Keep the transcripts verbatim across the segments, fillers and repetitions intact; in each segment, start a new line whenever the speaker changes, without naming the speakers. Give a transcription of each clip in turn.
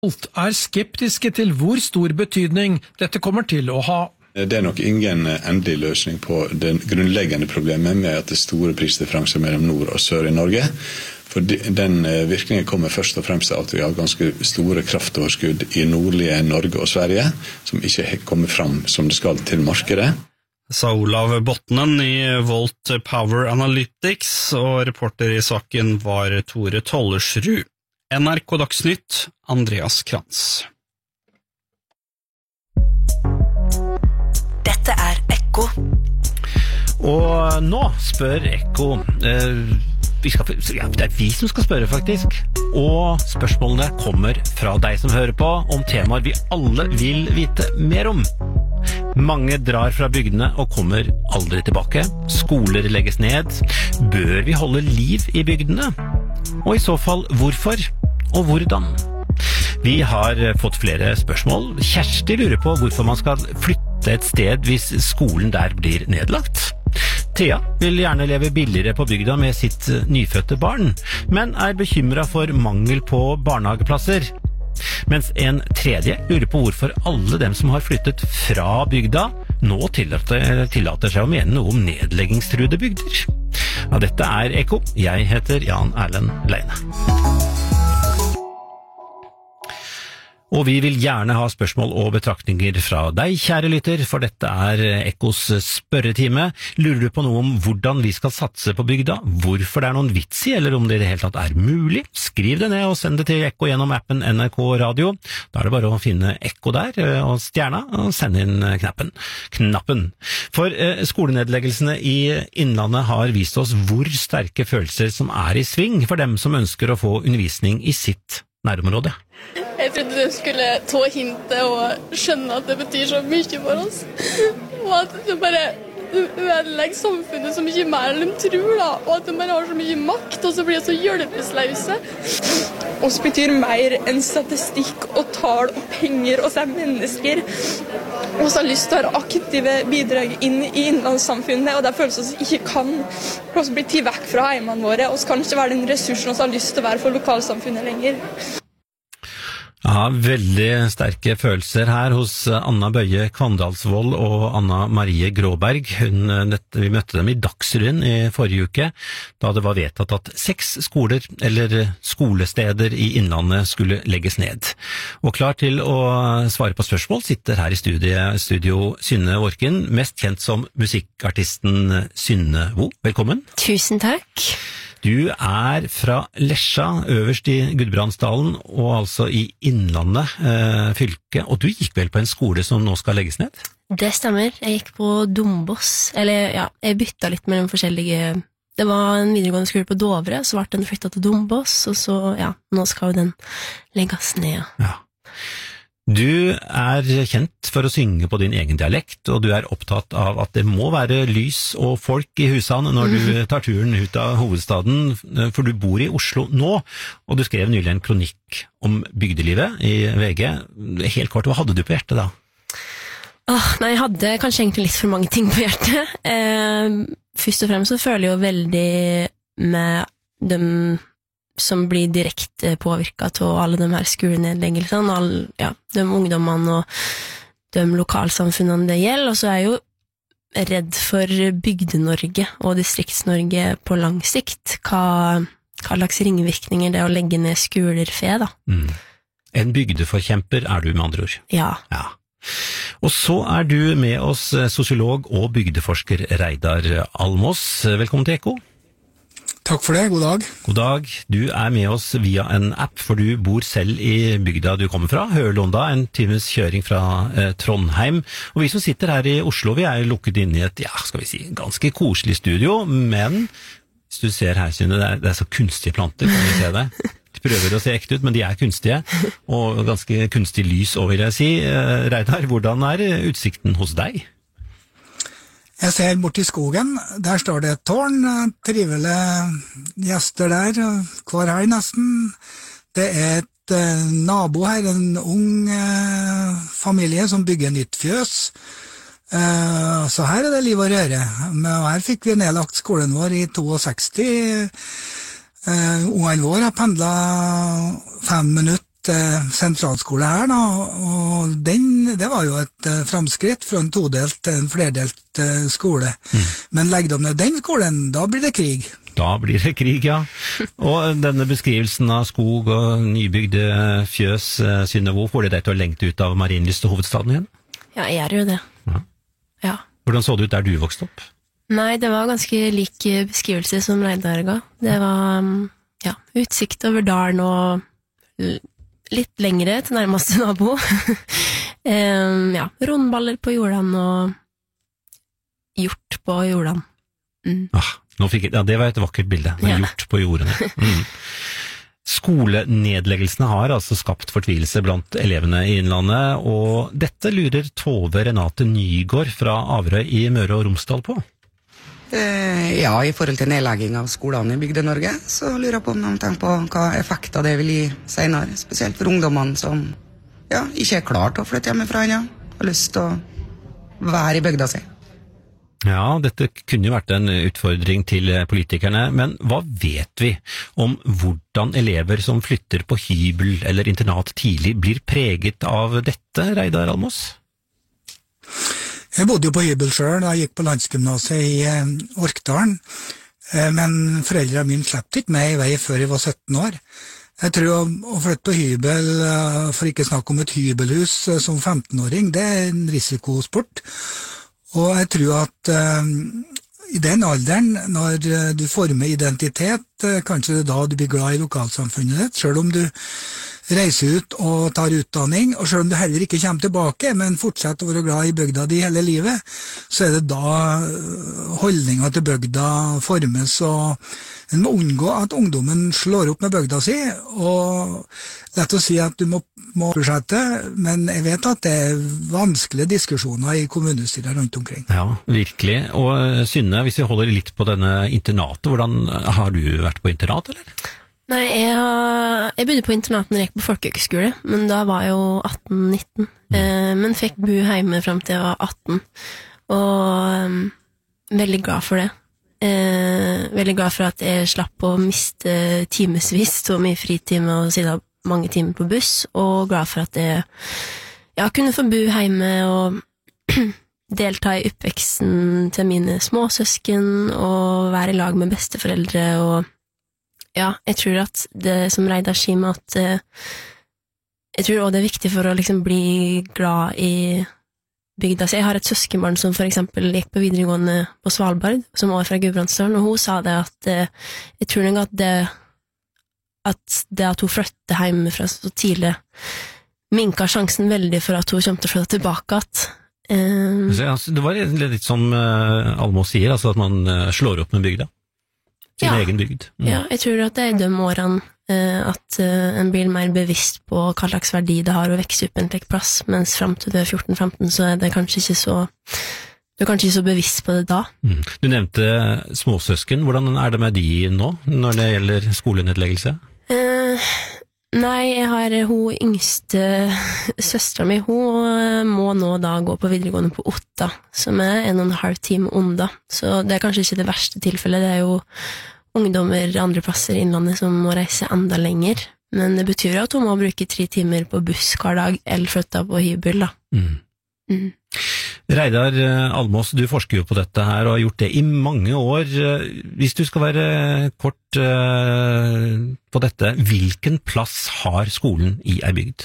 Alt er skeptiske til hvor stor betydning dette kommer til å ha.
Det er nok ingen endelig løsning på det grunnleggende problemet med at det er store prisdifferanser mellom nord og sør i Norge. For den virkningen kommer først og fremst av at vi har ganske store kraftoverskudd i nordlige Norge og Sverige, som ikke kommer fram som det skal til markedet.
Sa Olav Botnen i Volt Power Analytics, og reporter i saken var Tore Tollersrud. N R K Dagsnytt, Andreas Krantz.
Dette er Ekko.
Og nå spør Ekko eh, vi skal, ja, det er vi som skal spørre faktisk. Og spørsmålene kommer fra deg som hører på, om temaer vi alle vil vite mer om. Mange drar fra bygdene og kommer aldri tilbake. Skoler legges ned. Bør vi holde liv i bygdene? Og i så fall hvorfor? Og hvordan? Vi har fått flere spørsmål. Kjersti lurer på hvorfor man skal flytte et sted hvis skolen der blir nedlagt. Thea vil gjerne leve billigere på bygda med sitt nyfødte barn, men er bekymret for mangel på barnehageplasser. Mens en tredje lurer på hvorfor alle dem som har flyttet fra bygda nå tillater, tillater seg å mene noe om nedleggingstruede bygder. Ja, dette er Ekko. Jeg heter Jan Erlend Leine. Og vi vil gjerne ha spørsmål og betraktninger fra deg, kjære lytter, for dette er Ekkos spørretime. Lurer du på noe om hvordan vi skal satse på bygda, hvorfor det er noen vits i, eller om det i det hele tatt er mulig? Skriv det ned og send det til Ekko gjennom appen N R K Radio. Da er det bare å finne Ekko der, og stjerna, og sende inn knappen. knappen. For eh, skolenedleggelsene i Innlandet har vist oss hvor sterke følelser som er i sving for dem som ønsker å få undervisning i sitt nærområde.
Jeg trodde du skulle ta hintet og skjønne at det betyr så mye for oss. Og at det bare ødelegger samfunnet så mye mer enn de tror, da. Og at de bare har så mye makt, og så blir de så hjelpeløse.
Oss betyr mer enn statistikk og tall og penger, og så er mennesker. Og så har lyst til å være aktive bidrag inn i innlandssamfunnet, og det føles oss ikke kan. For oss blir tid vekk fra heimene våre, og så kan ikke være den ressursen oss har lyst til å være for lokalsamfunnet lenger.
Ja, veldig sterke følelser her hos Anna Bøye Kvandalsvold og Anna Marie Gråberg. Hun, dette, vi møtte dem i Dagsrevyen i forrige uke, da det var vedtatt at seks skoler, eller skolesteder i Innlandet, skulle legges ned. Og klar til å svare på spørsmål sitter her i studio, studio Synne Orken, mest kjent som musikkartisten Synne Vo. Velkommen.
Tusen takk.
Du er fra Lesja, øverst i Gudbrandsdalen, og altså i Innlandet eh, fylke, og du gikk vel på en skole som nå skal legges ned?
Det stemmer, jeg gikk på Dombås, eller ja, jeg bytta litt mellom forskjellige, det var en videregående skole på Dovre, så ble den flyttet til Dombås, og så, ja, nå skal den legges ned.
Ja. Du er kjent for å synge på din egen dialekt, og du er opptatt av at det må være lys og folk i husene når du tar turen ut av hovedstaden, for du bor i Oslo nå, og du skrev nylig en kronikk om bygdelivet i V G. Helt kort, hva hadde du på hjertet da?
Åh, nei, jeg hadde kanskje egentlig litt for mange ting på hjertet. Eh, først og fremst så føler jeg jo veldig med dem som blir direkte påvirket av alle de her skolenedleggelsene, alle, ja, de ungdommene og de lokalsamfunnene det gjelder, og så er jeg jo redd for Bygde-Norge og Distrikts-Norge på lang sikt, hva, hva slags ringvirkninger det er å legge ned skoler fe, da.
Mm. En bygdeforkjemper er du med andre ord.
Ja.
Ja. Og så er du med oss sosiolog og bygdeforsker Reidar Almås. Velkommen til Ekko.
Takk for det, god dag.
God dag. Du er med oss via en app, for du bor selv i bygda du kommer fra, Hørlonda, en times kjøring fra eh, Trondheim. Og vi som sitter her i Oslo, vi er lukket inn i et, ja, skal vi si, ganske koselig studio, men hvis du ser her, Synne, det er, det er så kunstige planter, kan vi se det. De prøver å se ekte ut, men de er kunstige, og ganske kunstig lys også, vil jeg si. Eh, Reidar, hvordan er utsikten hos deg?
Jeg ser bort i skogen, der står det et tårn, trivelige gjester der, hver helg nesten. Det er et eh, nabo her, en ung eh, familie som bygger nytt fjøs. Eh, så her er det liv og røre. Men her fikk vi nedlagt skolen vår i seksogto. Eh, ungene våre har pendlet fem minutter et uh, sentralskole her, da, og den, det var jo et uh, framskritt fra en todelt til en flerdelt uh, skole. Mm. Men legg dem ned den skolen, da blir det krig.
Da blir det krig, ja. Og denne beskrivelsen av skog og nybygde fjøs, Synnøve, får det deg til å lengte ut av Marienlyst og hovedstaden igjen?
Ja, jeg gjør jo det.
Ja.
Ja.
Hvordan så det ut der du vokste opp?
Nei, det var ganske lik beskrivelse som Reidar ga. Det var ja, utsikt over dalen og litt lengre til nærmeste nabo. um, ja, rundballer på jordene og hjort på jordene. Mm.
Ah. Nå fikk jeg, ja, det var et vakkert bilde, med
ja.
hjort på jordene. Mm. Skolenedleggelsene har altså skapt fortvilelse blant elevene i Innlandet, og dette lurer Tove Renate Nygård fra Averøy i Møre og Romsdal på.
Eh, ja, i forhold til nedlegging av skolene i Bygde-Norge, så lurer jeg på om de tenker på hva effekter det vil gi senere, spesielt for ungdommene som ja, ikke er klar til å flytte hjemmefra ennå, har lyst til å være i bygda si.
Ja, dette kunne jo vært en utfordring til politikerne, men hva vet vi om hvordan elever som flytter på hybel eller internat tidlig blir preget av dette, Reidar Almås?
Jeg bodde jo på hybel selv da jeg gikk på landsgymnaset i eh, Orkdalen, eh, men foreldrene mine slapp ikke meg i vei før jeg var sytten år. Jeg tror å, å flytte på hybel, eh, for ikke snakke om et hybelhus eh, som femtenåring, det er en risikosport. Og jeg tror at uh, i den alderen, når uh, du former identitet, uh, kanskje det er da du blir glad i lokalsamfunnet ditt, selv om du reiser ut og tar utdanning, og selv om du heller ikke kommer tilbake, men fortsetter å være glad i bygda di hele livet, så er det da holdninga til bygda formes, og en må unngå at ungdommen slår opp med bygda si, og lett å si at du må, må fortsette, men jeg vet at det er vanskelige diskusjoner i kommunestyret rundt omkring.
Ja, virkelig. Og Synne, hvis vi holder litt på denne internatet, hvordan har du vært på internat, eller?
Nei, jeg, jeg bodde på internat når jeg gikk på folkehøgskole, men da var jeg jo atten nitten, mm. eh, men fikk bo hjemme frem til jeg var atten, og um, veldig glad for det. Eh, veldig glad for at jeg slapp å miste timesvis og mye fritime og sitte mange timer på buss, og glad for at jeg ja, kunne få bo hjemme og delta i oppveksten til mine småsøsken og være i lag med besteforeldre. Og ja, jeg tror at det som Reidar sier med at uh, jeg tror også det er viktig for å liksom bli glad i bygda. Så jeg har et søskenbarn som for eksempel gikk på videregående på Svalbard, som var fra Gudbrandsdalen, og hun sa det at uh, jeg tror nok at det at det at hun flyttet hjemmefra så tidlig minka sjansen veldig for at hun kom til å flytte tilbake at, um,
det var litt som uh, Almås sier, altså at man uh, slår opp med bygda sin
ja,
egen bygd. Mm.
Ja, jeg tror at det er de årene uh, at uh, en blir mer bevisst på hva slags verdi det har å vekse opp en slik plass, mens frem til det fjorten femten så er det kanskje ikke så du er kanskje ikke så bevisst på det da.
Mm. Du nevnte småsøsken, hvordan er det med de nå når det gjelder skolenedleggelse?
Uh, nei, jeg har hun yngste søstera mi, hun må nå da gå på videregående på Otta, som er en og en halv time unna, så det er kanskje ikke det verste tilfellet, det er jo ungdommer andre plasser i Innlandet som må reise enda lenger, men det betyr at hun må bruke tre timer på buss hver dag, eller flytte på hybel da. Mm. Mm.
Reidar Almås, du forsker jo på dette her og har gjort det i mange år. Hvis du skal være kort uh, på dette, hvilken plass har skolen i ei bygd?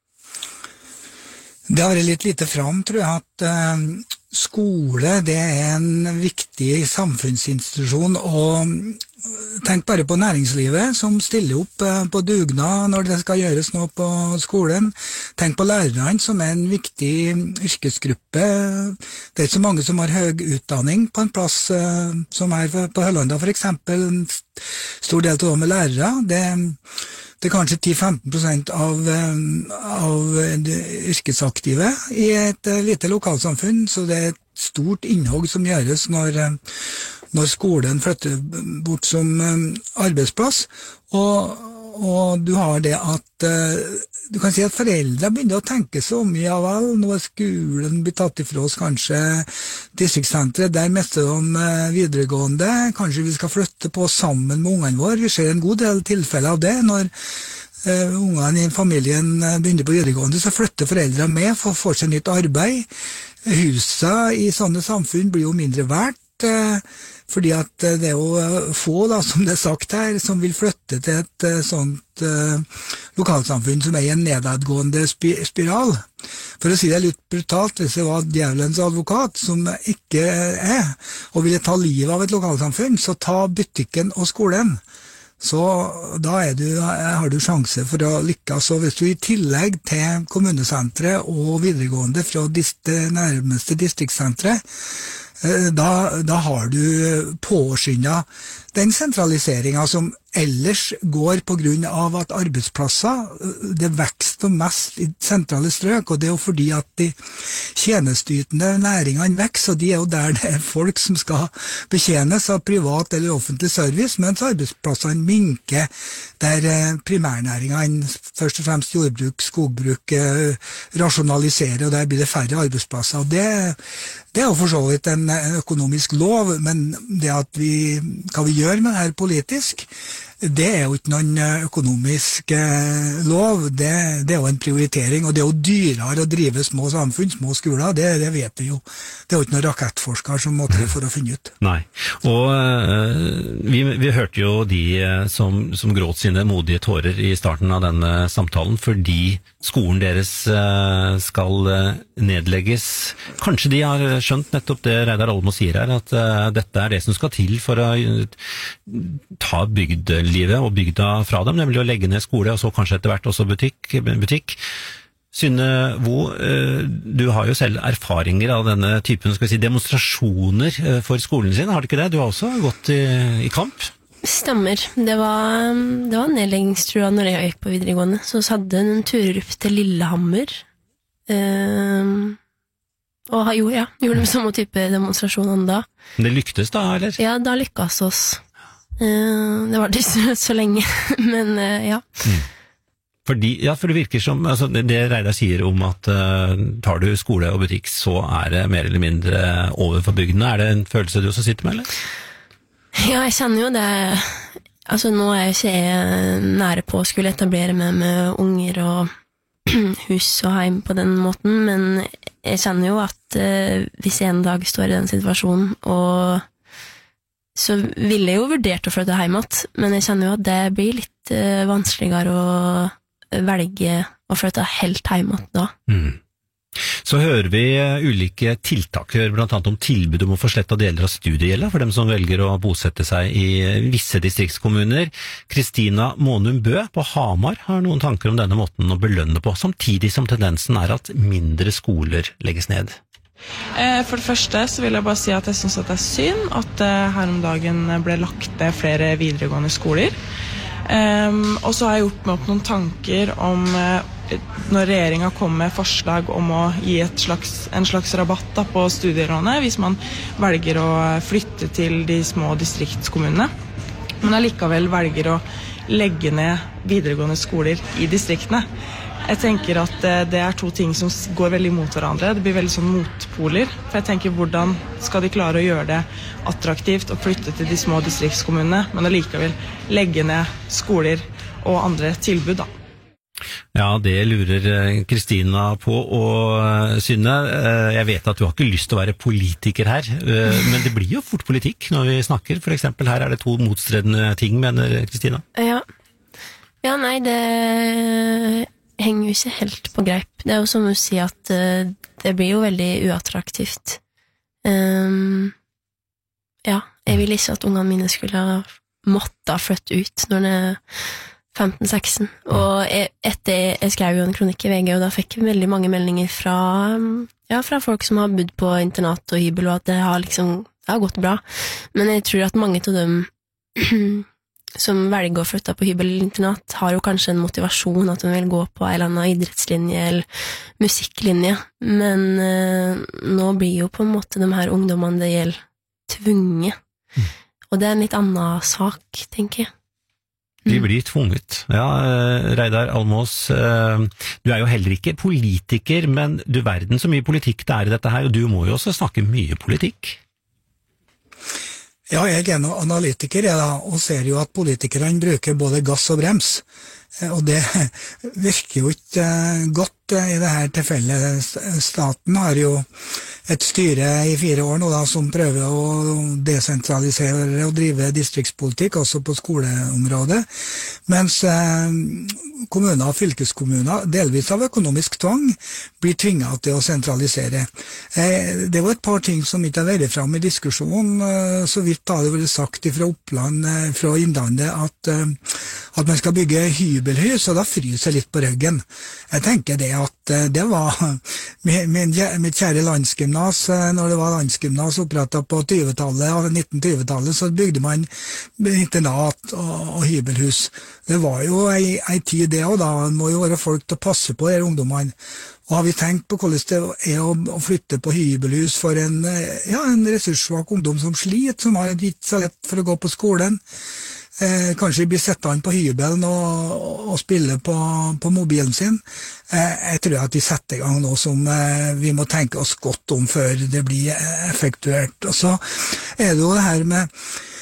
Det har vært litt lite fram, tror jeg, at uh, skole det er en viktig samfunnsinstitusjon, og tenk bare på næringslivet som stiller opp uh, på dugnad når det skal gjøres noe på skolen. Tenk på lærerne som er en viktig yrkesgruppe. Det er ikke så mange som har høy utdanning på en plass uh, som er på Høllanda for eksempel. En stor del av dem er lærere. Det Det er kanskje ti til femten prosent av, av de yrkesaktive i et lite lokalsamfunn, så det er et stort innhogg som gjøres når, når skolen flytter bort som arbeidsplass. Og, og du har det at du kan si at foreldre begynner å tenke så mye av vel, nå er skolen blitt tatt ifra oss, kanskje distriktssenteret, der mister de videregående, kanskje vi skal flytte på sammen med ungene våre. Vi ser en god del tilfeller av det når uh, ungene i familien begynner på videregående, så flytter foreldrene med for å få seg nytt arbeid. Husa i sånne samfunn blir jo mindre verdt, uh, fordi at det er jo få, da, som det er sagt her, som vil flytte til et uh, sånt uh, lokalsamfunn som er i en nedadgående spi spiral. For å si det litt brutalt, hvis det var djevelens advokat, som ikke er, og ville ta livet av et lokalsamfunn, så ta butikken og skolen. Så da er du, har du sjanse for å lykkes. Så hvis du i tillegg til kommunesentret og videregående fra det nærmeste distriktssentret, Da, da har du påskyndet den sentraliseringen som ellers går på grunn av at arbeidsplasser, det vekster mest i sentrale strøk, og det er jo fordi at de tjenesteytende næringene vekser, og de er jo der det er folk som skal betjenes av privat eller offentlig service, mens arbeidsplassene minker, der primærnæringene, først og fremst jordbruk, skogbruk, rasjonaliserer, og der blir det færre arbeidsplasser. Og det, det er jo for så vidt en økonomisk lov, men det at vi, hva vi gjør med det her politisk, det er jo ikke noen økonomisk eh, lov, det, det er jo en prioritering, og det er jo dyrere å drive små samfunn, små skoler, det, det vet vi jo. Det er jo ikke noen rakettforsker som må til for å finne ut.
Nei, og uh, vi, vi hørte jo de som, som gråt sine modige tårer i starten av denne samtalen, fordi skolen deres uh, skal uh, nedlegges. Kanskje de har skjønt nettopp det Reidar Almås sier her, at uh, dette er det som skal til for å uh, ta bygd livet og bygda fra dem, nemlig å legge ned skole, og så kanskje etter hvert også butikk. butikk. Synne Vo, du har jo selv erfaringer av denne typen, skal vi si, demonstrasjoner for skolen sin, har du ikke det? Du har også gått i, i kamp?
Stemmer. Det var, det var nedleggingstrua når jeg gikk på videregående, så hadde en turer opp til Lillehammer, um, og jo, ja, gjorde den samme type demonstrasjonen da.
Men det lyktes da, eller?
Ja, da lykkes oss. Uh, det var ikke så lenge, men uh, ja.
Mm. Fordi, ja, for det virker som, altså det, det Reidar sier om at uh, tar du skole og butikk, så er det mer eller mindre over for bygdene. Er det en følelse du også sitter med, eller?
Ja, jeg kjenner jo det. Altså nå er jeg ikke nære på å skulle etablere meg med unger og hus og heim på den måten, men jeg kjenner jo at uh, hvis jeg en dag står i den situasjonen, og så ville jeg jo vurdert å flytte hjem igjen, men jeg kjenner jo at det blir litt uh, vanskeligere å velge å flytte helt hjem igjen da.
Mm. Så hører vi ulike tiltak, hører blant annet om tilbud om å få slettet deler av studiegjelda for dem som velger å bosette seg i visse distriktskommuner. Kristina Månum Bø på Hamar har noen tanker om denne måten å belønne på, samtidig som tendensen er at mindre skoler legges ned.
For det første så vil jeg bare si at jeg synes at det er synd at her om dagen ble lagt ned flere videregående skoler. Um, og så har jeg gjort meg opp noen tanker om uh, når regjeringen kommer med forslag om å gi et slags, en slags rabatt da, på studierånet hvis man velger å flytte til de små distriktskommunene, men allikevel velger å legge ned videregående skoler i distriktene. Jeg tenker at det er to ting som går veldig mot hverandre. Det blir veldig sånn motpoler. For jeg tenker, hvordan skal de klare å gjøre det attraktivt å flytte til de små distriktskommunene, men allikevel legge ned skoler og andre tilbud da?
Ja, det lurer Kristina på, og Synne, jeg vet at du har ikke lyst til å være politiker her, men det blir jo fort politikk når vi snakker. For eksempel her er det to motstridende ting, mener Kristina.
Ja, ja nei, det henger jo ikke helt på greip. Det er jo som å si at uh, det blir jo veldig uattraktivt. Um, ja, jeg vil ikke at ungene mine skulle ha måttet flytte ut når de er femten seksten. Og jeg, etter jeg skrev jo en kronikk i V G, og da fikk jeg veldig mange meldinger fra, ja, fra folk som har bodd på internat og hybel, og at det har liksom, det har gått bra. Men jeg tror at mange av dem som velger å flytte på hybel eller internat, har jo kanskje en motivasjon at de vil gå på en eller annen idrettslinje eller musikklinje, men eh, nå blir jo på en måte de her ungdommene det gjelder tvunget, mm. og det er en litt annen sak, tenker jeg. Mm.
De blir tvunget. Ja, Reidar Almås, du er jo heller ikke politiker, men du verden så mye politikk det er i dette her, og du må jo også snakke mye politikk.
Ja, jeg er noen analytiker jeg da, og ser jo at politikerne bruker både gass og brems. Og det virker jo ikke godt i det her tilfellet. Staten har jo et styre i fire år nå da, som prøver å desentralisere og drive distriktspolitikk, også på skoleområdet, mens kommuner og fylkeskommuner, delvis av økonomisk tvang, blir tvinget til å sentralisere. Det var et par ting som ikke har vært frem i diskusjonen. Så vidt har det vært sagt fra Oppland, fra Innlandet, at, at man skal bygge hybelhus, og da fryser jeg litt på ryggen. Jeg tenker det at det var min, mitt kjære landsgymnas, når det var landsgymnas opprettet på tjuetallet, nitten tjuetallet, så bygde man internat og, og hybelhus. Det var jo ei, ei tid det, og da må jo være folk til å passe på de ungdommene. Og har vi tenkt på hvordan det er å, å flytte på hybelhus for en, ja, en ressurssvak ungdom som sliter, som har ikke så lett for å gå på skolen. Eh, kanskje blir settende på hybelen og, og spille på, på mobilen sin. Eh, jeg tror at vi setter i gang noe som eh, vi må tenke oss godt om før det blir effektuert. Og så er det jo det her med,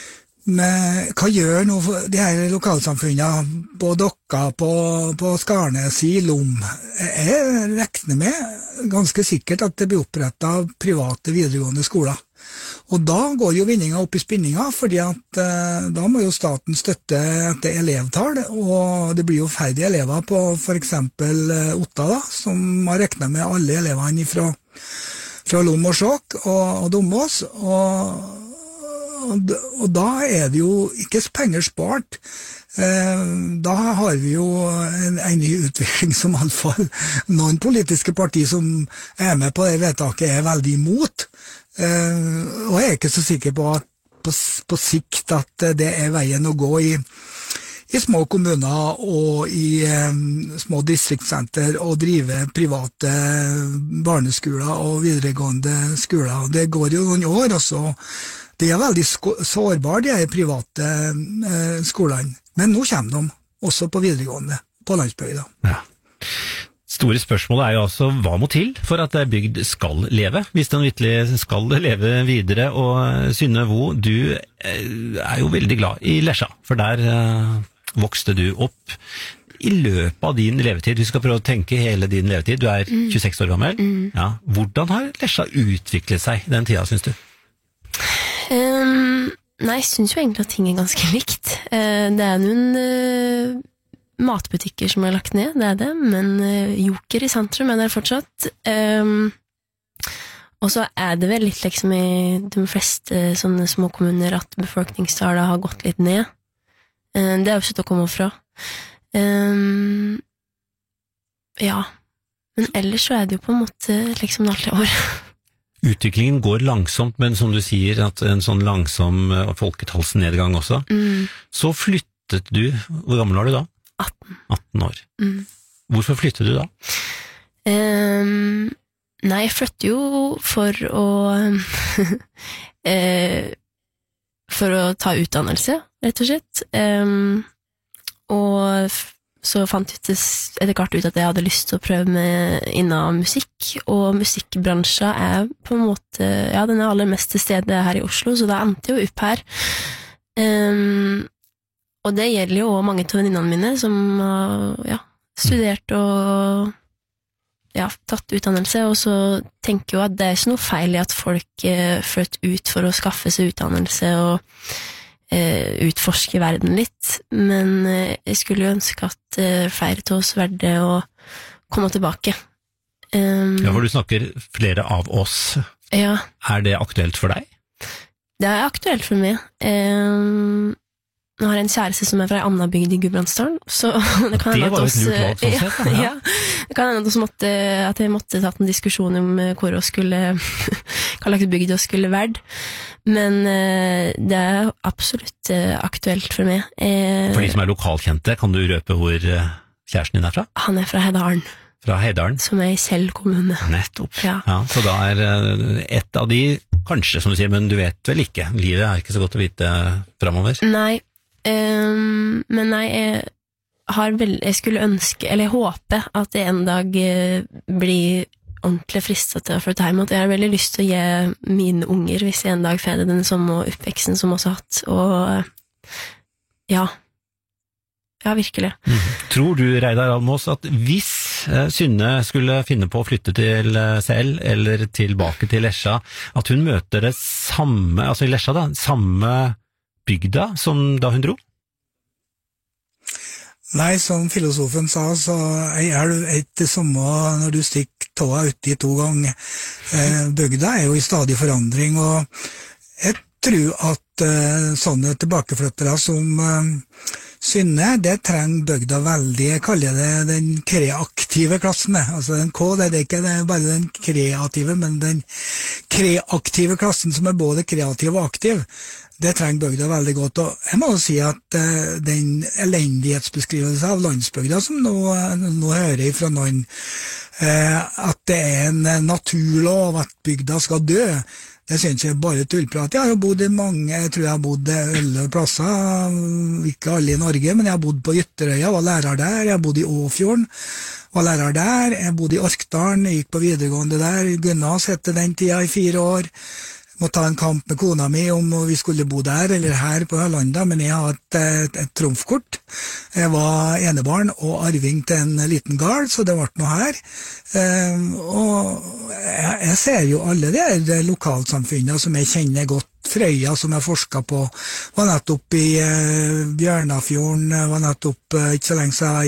med hva gjør nå de her lokalsamfunnene på Dokka, på, på Skarnes, i Lom? Jeg regner med ganske sikkert at det blir opprettet private videregående skoler. Og da går jo vinninga opp i spinninga, fordi at eh, da må jo staten støtte etter elevtall, og det blir jo færre elever på for eksempel eh, Otta da, som har regnet med alle elevene fra, fra Lom og Skjåk og, og Domås, og, og, og da er det jo ikke penger spart. Eh, da har vi jo en, en ny utvikling som i alle fall noen politiske partier som er med på det vedtaket er veldig imot. Uh, og jeg er ikke så sikker på at på, på sikt at det er veien å gå i, i små kommuner og i um, små distriktssenter og drive private barneskoler og videregående skoler. Det går jo noen år også. De er veldig sårbare, de er private uh, skolene. Men nå kommer de også på videregående, på landsbygda.
Ja. Store spørsmålet er jo altså, hva må til for at bygd skal leve, hvis den virkelig skal leve videre? Og Synne Vo, du er jo veldig glad i Lesja, for der uh, vokste du opp. I løpet av din levetid, vi skal prøve å tenke hele din levetid, du er mm. tjueseks år gammel, mm. ja. Hvordan har Lesja utviklet seg den tida, synes du?
Um, nei, jeg synes jo egentlig at ting er ganske likt. Uh, det er noen... Uh matbutikker som er lagt ned, det er det, men uh, Joker i sentrum er der fortsatt. Um, og så er det vel litt liksom i de fleste sånne små kommuner at befolkningstallet har gått litt ned. Uh, det er jo ikke til å komme fra. Um, ja, men ellers så er det jo på en måte liksom alt i år.
Utviklingen går langsomt, men som du sier, at en sånn langsom folketallsnedgang også. Mm. Så flyttet du, hvor gammel var du da?
atten.
atten år.
Mm.
Hvorfor flyttet du da?
Um, nei, jeg flyttet jo for å uh, for å ta utdannelse, rett og slett. Um, og så fant jeg etter hvert ut at jeg hadde lyst til å prøve med innen musikk, og musikkbransjen er på en måte, ja, den er aller mest til stede her i Oslo, så da endte jeg jo opp her. Um, Og det gjelder jo også mange av venninnene mine som har ja, studert og ja, tatt utdannelse, og så tenker jeg jo at det er ikke noe feil i at folk eh, flytter ut for å skaffe seg utdannelse og eh, utforske verden litt, men eh, jeg skulle jo ønske at eh, flere til oss valgte å komme tilbake. Um,
ja, for du snakker flere av oss.
Ja.
Er det aktuelt for deg?
Det er aktuelt for meg. Um, Nå har jeg en kjæreste som er fra en annen bygd i Gudbrandsdalen, så det kan hende at oss... Det var et lurt valg, sånn sett, da. Ja, det kan hende at, måtte, at jeg måtte tatt en diskusjon om hvor oss skulle, hva slags bygd oss skulle vært, men det er absolutt aktuelt for meg.
For de som er lokalkjente, kan du røpe hvor kjæresten din er fra?
Han er fra Heidalen.
Fra Heidalen?
Som er i Kjell kommune.
Nettopp.
Ja.
Ja, så da er et av de, kanskje som du sier, men du vet vel ikke, livet er ikke så godt å vite fremover.
Nei. Um, men nei, jeg har vel, jeg skulle ønske, eller jeg håper at jeg en dag uh, blir ordentlig fristet til å flytte hjem, at jeg har veldig lyst til å gi mine unger, hvis jeg en dag får den samme oppveksten som også har hatt, og ja, ja, virkelig.
Mm. Tror du, Reidar Almås, at hvis eh, Synne skulle finne på å flytte til eh, Sel, eller tilbake til Lesja, at hun møter det samme, altså i Lesja da, samme bygda som da hun dro?
Nei, som filosofen sa, så er det ikke samme når du stikker tåa uti to ganger. Eh, bygda er jo i stadig forandring, og jeg tror at eh, sånne tilbakeflyttere som eh, Synne, det trenger bygda veldig. Jeg kaller det den kreative klassen. Altså den K, det er ikke det er bare den kreative, men den kreative klassen som er både kreativ og aktiv. Det trenger bygda veldig godt, og jeg må jo si at uh, den elendighetsbeskrivelsen av landsbygda som nå, nå hører jeg fra noen, uh, at det er en naturlov at bygda skal dø, det synes jeg bare tullprat. Jeg har jo bodd i mange, jeg tror jeg har bodd elleve plasser, ikke alle i Norge, men jeg har bodd på Ytterøya, var lærer der, jeg har bodd i Åfjorden, var lærer der, jeg bodde i Orkdalen, jeg gikk på videregående der, Gunnas hette den tida i fire år, må ta en kamp med kona mi om vi skulle bo der eller her på Hølanda, men jeg har et, et, et trumfkort. Jeg var enebarn og arving til en liten gard, så det ble noe her. Um, og jeg, jeg ser jo alle de, de lokalsamfunnene som jeg kjenner godt. Frøya, som jeg forsket på, var nettopp i uh, Bjørnafjorden, var nettopp uh, ikke så lenge siden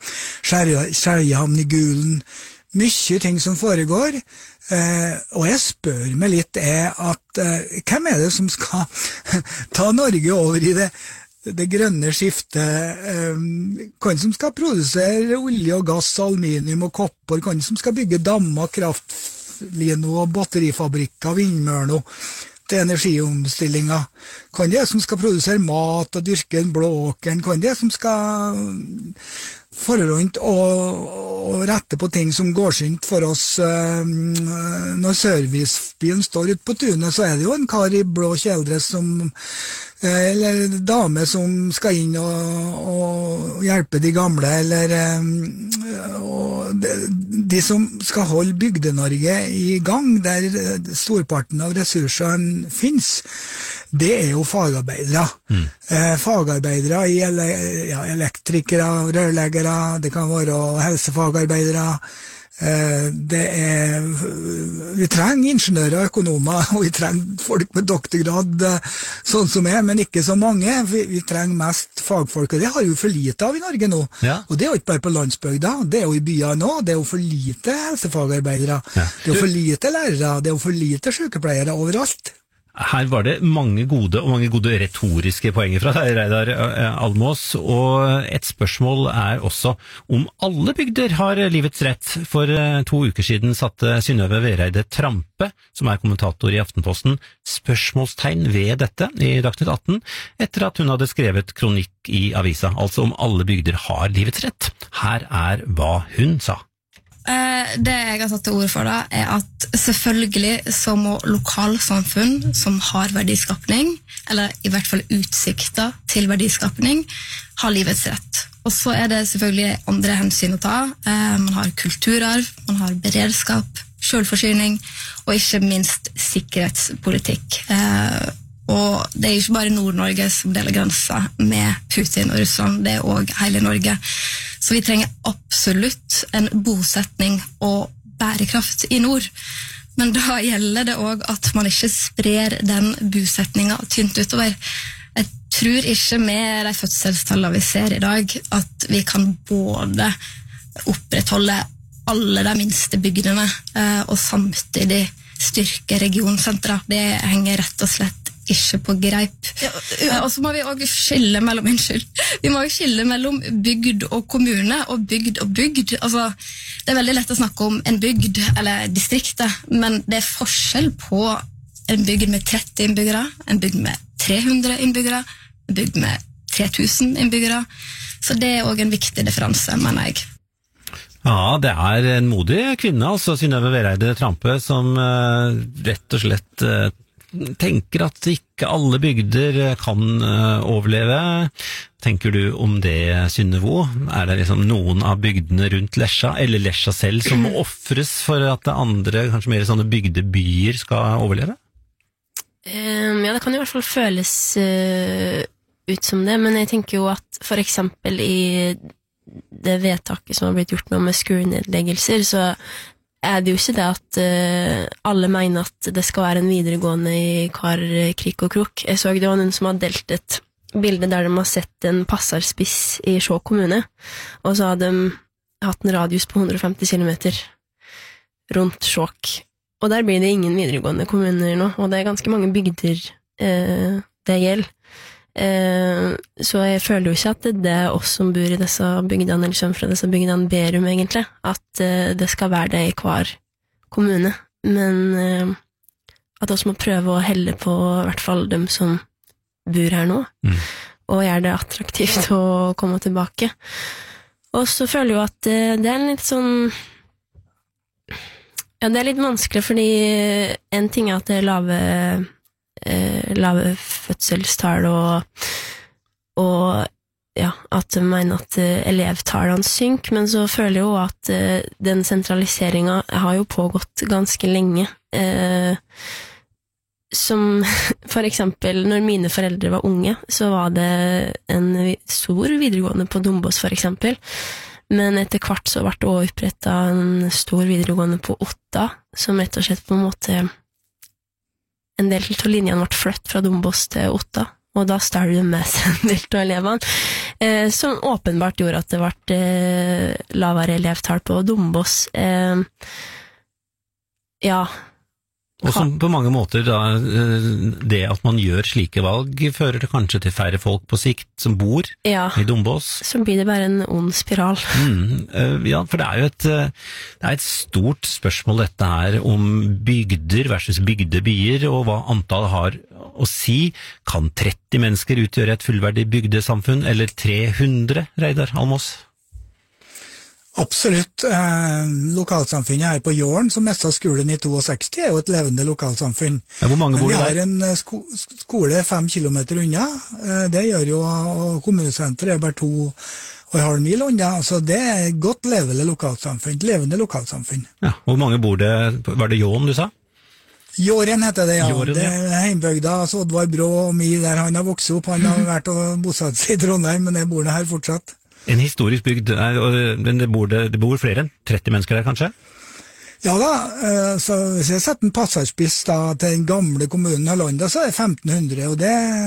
i Skjerjehamn i Gulen. Mye ting som foregår, eh, og jeg spør meg litt er at eh, hvem er det som skal ta Norge over i det, det grønne skiftet? Eh, hvem som skal produsere olje og gass, aluminium og kopper? Hvem som skal bygge dammer, kraftlino og batterifabrikker, vindmøller til energiomstillinga? Hvem det som skal produsere mat og dyrke en blååkeren? Hvem det som skal fore rundt og, og rette på ting som går synt for oss? Uh, når servicebilen står ute på tunet, så er det jo en kar i blå kjeledress som uh, eller dame som skal inn og, og hjelpe de gamle, eller uh, og de, de som skal holde Bygde-Norge i gang, der storparten av ressursene finnes, det er jo fagarbeidere. Mm. Eh, fagarbeidere i ele ja, elektrikere, rørleggere, det kan være helsefagarbeidere. Eh, det er, vi trenger ingeniører og økonomer, og vi trenger folk med doktorgrad, sånn som er, men ikke så mange. Vi, vi trenger mest fagfolk, og det har vi for lite av i Norge nå. Ja. Og det er jo ikke bare på landsbygda, det er jo i byer nå, det er jo for lite helsefagarbeidere, ja. Det er jo for lite lærere, det er jo for lite sykepleiere overalt.
Her var det mange gode og mange gode retoriske poenger fra deg, Reidar Almås, og et spørsmål er også om alle bygder har livets rett. For to uker siden satte Synnøve Vereide Trampe, som er kommentator i Aftenposten, spørsmålstegn ved dette i Dagsnytt atten, etter at hun hadde skrevet kronikk i avisa, altså om alle bygder har livets rett. Her er hva hun sa.
Det jeg har tatt til ord for da, er at selvfølgelig så må lokalsamfunn som har verdiskapning, eller i hvert fall utsikter til verdiskapning, ha livets rett. Og så er det selvfølgelig andre hensyn å ta. Man har kulturarv, man har beredskap, selvforsyning, og ikke minst sikkerhetspolitikk. Og det er ikke bare Nord-Norge som deler grenser med Putin og Russland, det er også hele Norge. Så vi trenger absolutt en bosetning og bærekraft i nord. Men da gjelder det også at man ikke sprer den bosetningen tynt utover. Jeg tror ikke med de fødselstallene vi ser i dag, at vi kan både opprettholde alle de minste bygdene og samtidig styrke regionsentra. Det henger rett og slett ikke på greip. Ja, ja. Og så må vi også skille mellom, unnskyld, vi må også skille mellom bygd og kommune, og bygd og bygd. Altså, det er veldig lett å snakke om en bygd, eller distriktet, men det er forskjell på en bygd med tretti innbyggere, en bygd med tre hundre innbyggere, en bygd med tre tusen innbyggere. Så det er også en viktig differanse, mener jeg.
Ja, det er en modig kvinne, altså Synnøve Vereide Trampe, som uh, rett og slett uh, tenker at ikke alle bygder kan overleve. Tenker du om det, Synnevo? Er det liksom noen av bygdene rundt Lesja, eller Lesja selv, som må offres for at det andre, kanskje mer sånne bygdebyer, skal overleve?
Um, ja, det kan i hvert fall føles uh, ut som det, men jeg tenker jo at for eksempel i det vedtaket som har blitt gjort nå med skolenedleggelser, så er det jo ikke det at uh, alle mener at det skal være en videregående i hver krik og krok. Jeg så det var noen som har delt et bilde der de har sett en passarspiss i Skjåk kommune, og så har de hatt en radius på hundre og femti kilometer rundt Skjåk. Og der blir det ingen videregående kommuner nå, og det er ganske mange bygder uh, det gjelder. Uh, så jeg føler jo ikke at det er det oss som bor i disse bygdene, eller som fra disse bygdene ber om egentlig, at uh, det skal være det i hver kommune, men uh, at oss må prøve å helle på i hvert fall dem som bor her nå, mm. og gjøre det attraktivt å komme tilbake. Og så føler jeg jo at uh, det er litt sånn, ja, det er litt vanskelig, fordi en ting er at det er lave Eh, lave fødselstall og, og ja, at de mener at eh, elevtallene synker, men så føler jeg jo at eh, den sentraliseringen har jo pågått ganske lenge. Eh, som for eksempel, når mine foreldre var unge, så var det en stor videregående på Dombås for eksempel, men etter hvert så ble det også opprettet en stor videregående på Otta, som rett og slett på en måte en del av linjene ble flyttet fra Dombås til Otta, og da startet det med seg en del av elevene, eh, som åpenbart gjorde at det ble eh, lavere elevtall på Dombås. Eh, ja.
Og som på mange måter da, det at man gjør slike valg fører det kanskje til færre folk på sikt som bor
ja,
i Dombås.
Så blir det bare en ond spiral.
Mm, ja, for det er jo et, det er et stort spørsmål dette her om bygder versus bygdebyer, og hva antall har å si. Kan tretti mennesker utgjøre et fullverdig bygdesamfunn, eller tre hundre, Reidar Almås?
Absolutt. Eh, lokalsamfunnet her på Jorden, som mistet skolen i sekstito, er jo et levende lokalsamfunn.
Ja, hvor mange bor det der?
Vi har en sko skole fem kilometer unna. Eh, det gjør jo, og kommunesenteret er bare to og en halv mil unna. Så det er et godt levende lokalsamfunn. Levende lokalsamfunn.
Ja, hvor mange bor det? Var det Jån du sa?
Jåren heter det, ja.
Jåren, ja.
Det er heimbygda, så Oddvar Brå og mi der han har vokst opp. Han har vært og bosatt seg i Trondheim, men jeg bor her fortsatt.
En historisk bygd, men det bor, det bor flere enn tretti mennesker der, kanskje?
Ja da, så hvis jeg setter en passasspiss da, til den gamle kommunen av landet, så er det femten hundre, og det,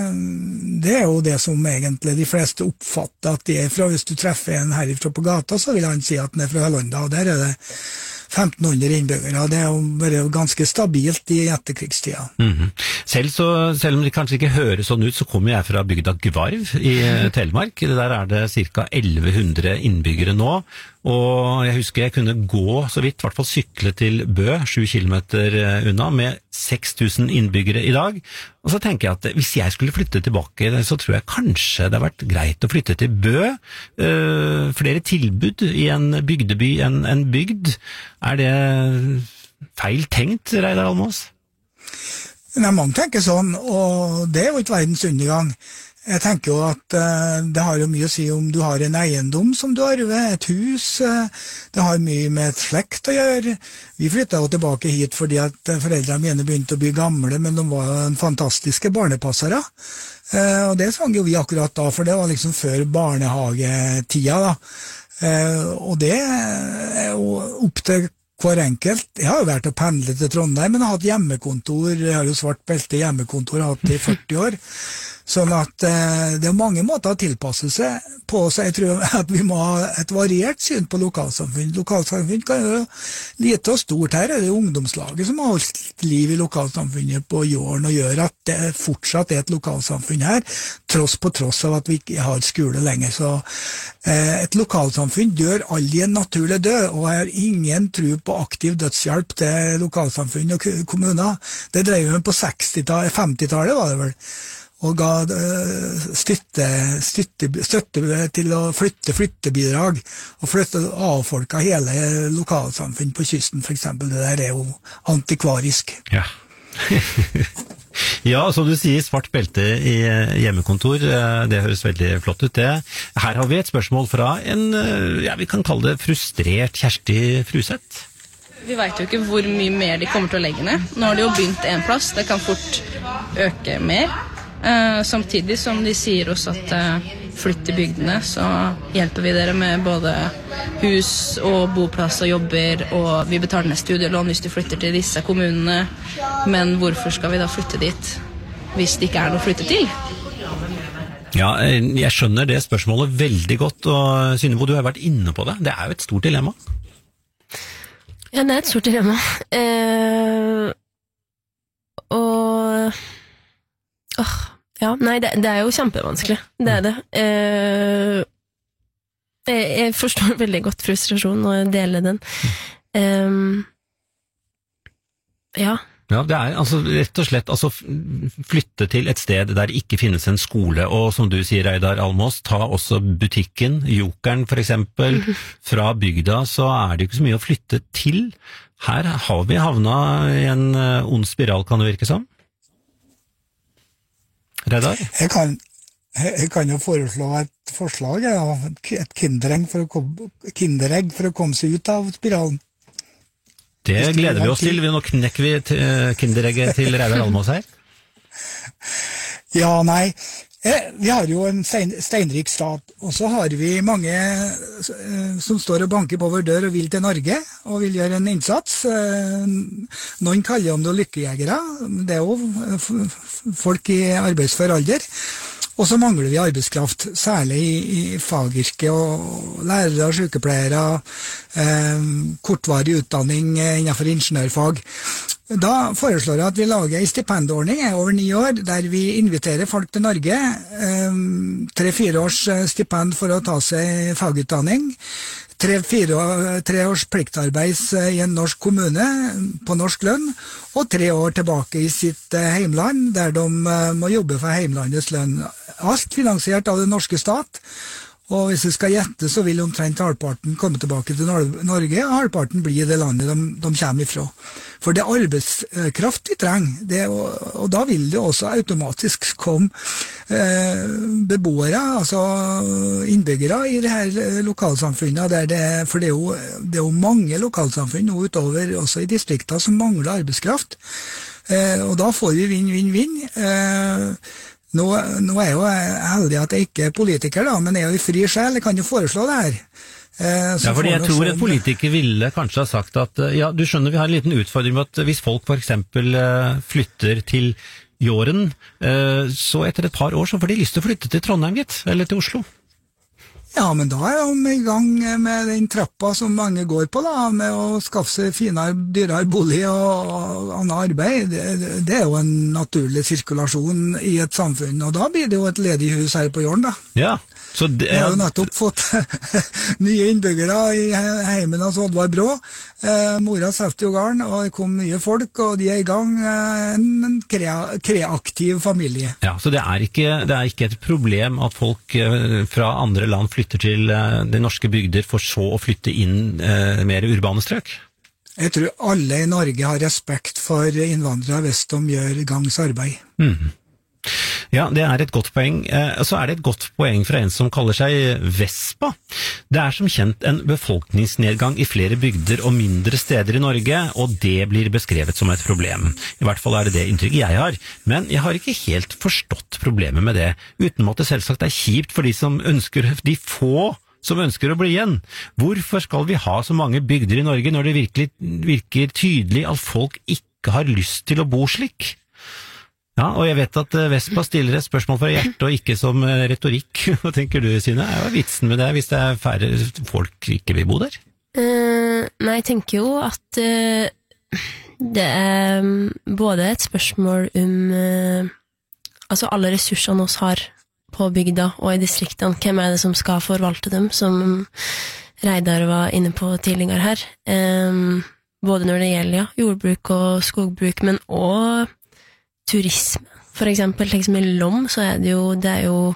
det er jo det som egentlig de fleste oppfatter at de er fra. Hvis du treffer en herifra på gata, så vil han si at den er fra landet, og der er det femten hundre innbyggere, og det er jo bare ganske stabilt i etterkrigstida.
Mm-hmm. Selv, så, selv om det kanskje ikke høres sånn ut, så kommer jeg fra bygda Gvarv i Telemark. Det der er det ca. elleve hundre innbyggere nå, og jeg husker jeg kunne gå så vidt, i hvert fall sykle til Bø, sju kilometer unna, med seks tusen innbyggere i dag. Og så tenker jeg at hvis jeg skulle flytte tilbake, så tror jeg kanskje det har vært greit å flytte til Bø. Uh, flere tilbud i en bygdeby enn en bygd. Er det feil tenkt, Reidar Almås?
Nei, mange tenker sånn, og det er jo ikke verdens undergang. Jeg tenker jo at uh, det har jo mye å si om du har en eiendom som du arver, et hus, uh, det har mye med et slekt å gjøre. Vi flyttet jo tilbake hit fordi at foreldrene mine begynte å bli gamle, men de var en fantastiske barnepassere. Uh, og det sang jo vi akkurat da, for det var liksom før barnehagetida da. Uh, og det er jo opp til hver enkelt. Jeg har jo vært og pendlet til Trondheim, men jeg har hatt hjemmekontor, jeg har jo svart belte hjemmekontor, jeg har hatt det i førti år. Sånn at eh, det er mange måter å tilpasse seg på, så jeg tror at vi må ha et variert syn på lokalsamfunn. Lokalsamfunn kan jo lite og stort. Her er det ungdomslaget som har holdt liv i lokalsamfunnet på Jorden, og gjør at det fortsatt er et lokalsamfunn her, tross på tross av at vi ikke har skole lenger. Så eh, et lokalsamfunn dør aldri en naturlig død, og jeg har ingen tro på aktiv dødshjelp til lokalsamfunn og kommuner. Det dreier jo på sekstitallet, femtitallet var det vel, og ga støtte, støtte, støtte til å flytte flyttebidrag, og flytte avfolka hele lokalsamfunn på kysten, for eksempel. Det der er jo antikvarisk.
Ja. Ja, som du sier, svart belte i hjemmekontor, det høres veldig flott ut det. Her har vi et spørsmål fra en, ja, vi kan kalle det frustrert Kjersti Fruseth.
Vi vet jo ikke hvor mye mer de kommer til å legge ned. Nå har de jo begynt en plass, det kan fort øke mer. Eh, samtidig som de sier også at eh, flytt i bygdene, så hjelper vi dere med både hus og boplass og jobber, og vi betaler ned studielån hvis du flytter til disse kommunene. Men hvorfor skal vi da flytte dit hvis det ikke er noe å flytte til?
Ja, jeg skjønner det spørsmålet veldig godt, og Synnøve, du har vært inne på det. Det er jo et stort dilemma.
Ja, det er et stort dilemma. Eh, og... Åh, ja, nei, det, det er jo kjempevanskelig. Det er det. Eh, jeg, jeg forstår veldig godt frustrasjon og deler den. Eh, ja.
Ja, det er altså rett og slett altså, flytte til et sted der det ikke finnes en skole, og som du sier, Reidar Almås, ta også butikken, Jokeren for eksempel, fra bygda, så er det ikke så mye å flytte til. Her har vi havna i en ond spiral, kan det virke som. Reidar?
Jeg kan, jeg kan jo foreslå et forslag, ja, et kinderegg for, å komme, kinderegg for å komme seg ut av spiralen.
Det gleder vi oss til. Nå knekker vi kinderegget til Reidar Almås her.
Ja, nei. Vi har jo en steinrik stat, og så har vi mange som står og banker på vår dør og vil til Norge, og vil gjøre en innsats. Noen kaller om det lykkejegere. Det er jo folk i arbeidsfør alder. Og så mangler vi arbeidskraft, særlig i, i fagyrke og lærere og sykepleiere, eh, kortvarig utdanning innenfor ingeniørfag. Da foreslår jeg at vi lager en stipendordning over ni år, der vi inviterer folk til Norge, eh, tre-fire års stipend for å ta seg fagutdanning, tre-fire tre års pliktarbeid i en norsk kommune på norsk lønn, og tre år tilbake i sitt heimland, der de må jobbe for heimlandets lønn. Alt finansiert av den norske stat, og hvis vi skal gjette, så vil omtrent halvparten komme tilbake til Norge, og halvparten blir i det landet de, de kommer ifra. For det er arbeidskraft vi trenger, det, og, og da vil det også automatisk komme eh, beboere, altså innbyggere i det her lokalsamfunnet, der det, for det er, jo, det er jo mange lokalsamfunn nå utover, også i distrikter, som mangler arbeidskraft. Eh, og da får vi vinn-vinn-vinn. Eh, Nå, nå er jeg jo heldig at jeg ikke er politiker, da, men jeg er jo i fri sjel, jeg kan jo foreslå det her. Eh,
ja, fordi jeg tror en politiker ville kanskje ha sagt at, ja, du skjønner, vi har en liten utfordring med at hvis folk for eksempel flytter til Jåren, eh, så etter et par år så får de lyst til å flytte til Trondheim, gitt, eller til Oslo.
Ja, men da er de i gang med den trappa som mange går på, da, med å skaffe seg finere, dyrere bolig og annet arbeid. Det, det er jo en naturlig sirkulasjon i et samfunn, og da blir det jo et ledig hus her på Jåren, da.
Ja, så det... Jeg
har jo nettopp fått nye innbyggere i heimen av Oddvar Brå. Eh, mora setter jo garn, og det kom nye folk, og de er i gang eh, en krea, kreativ familie.
Ja, så det er, ikke, det er ikke et problem at folk eh, fra andre land flytter til eh, de norske bygder for så å flytte inn eh, mer urbane strøk?
Jeg tror alle i Norge har respekt for innvandrere hvis de gjør gangs arbeid.
Mhm. Ja, det er et godt poeng. Så er det et godt poeng fra en som kaller seg Vespa. Det er som kjent en befolkningsnedgang i flere bygder og mindre steder i Norge, og det blir beskrevet som et problem. I hvert fall er det det inntrykket jeg har. Men jeg har ikke helt forstått problemet med det, uten at det selvsagt er kjipt for de som ønsker, de få som ønsker å bli igjen. Hvorfor skal vi ha så mange bygder i Norge når det virkelig virker tydelig at folk ikke har lyst til å bo slik? Ja, og jeg vet at Vespa stiller et spørsmål fra hjertet og ikke som retorikk. Hva tenker du, Synne? Hva er vitsen med det hvis det er færre folk ikke vil bo der?
Uh, nei, jeg tenker jo at uh, det er både et spørsmål om uh, altså alle ressursene oss har på bygda og i distriktene. Hvem er det som skal forvalte dem, som Reidar var inne på tidligere her? Um, både når det gjelder ja, jordbruk og skogbruk, men også turisme, for eksempel, liksom i Lom, så er det jo, det er jo,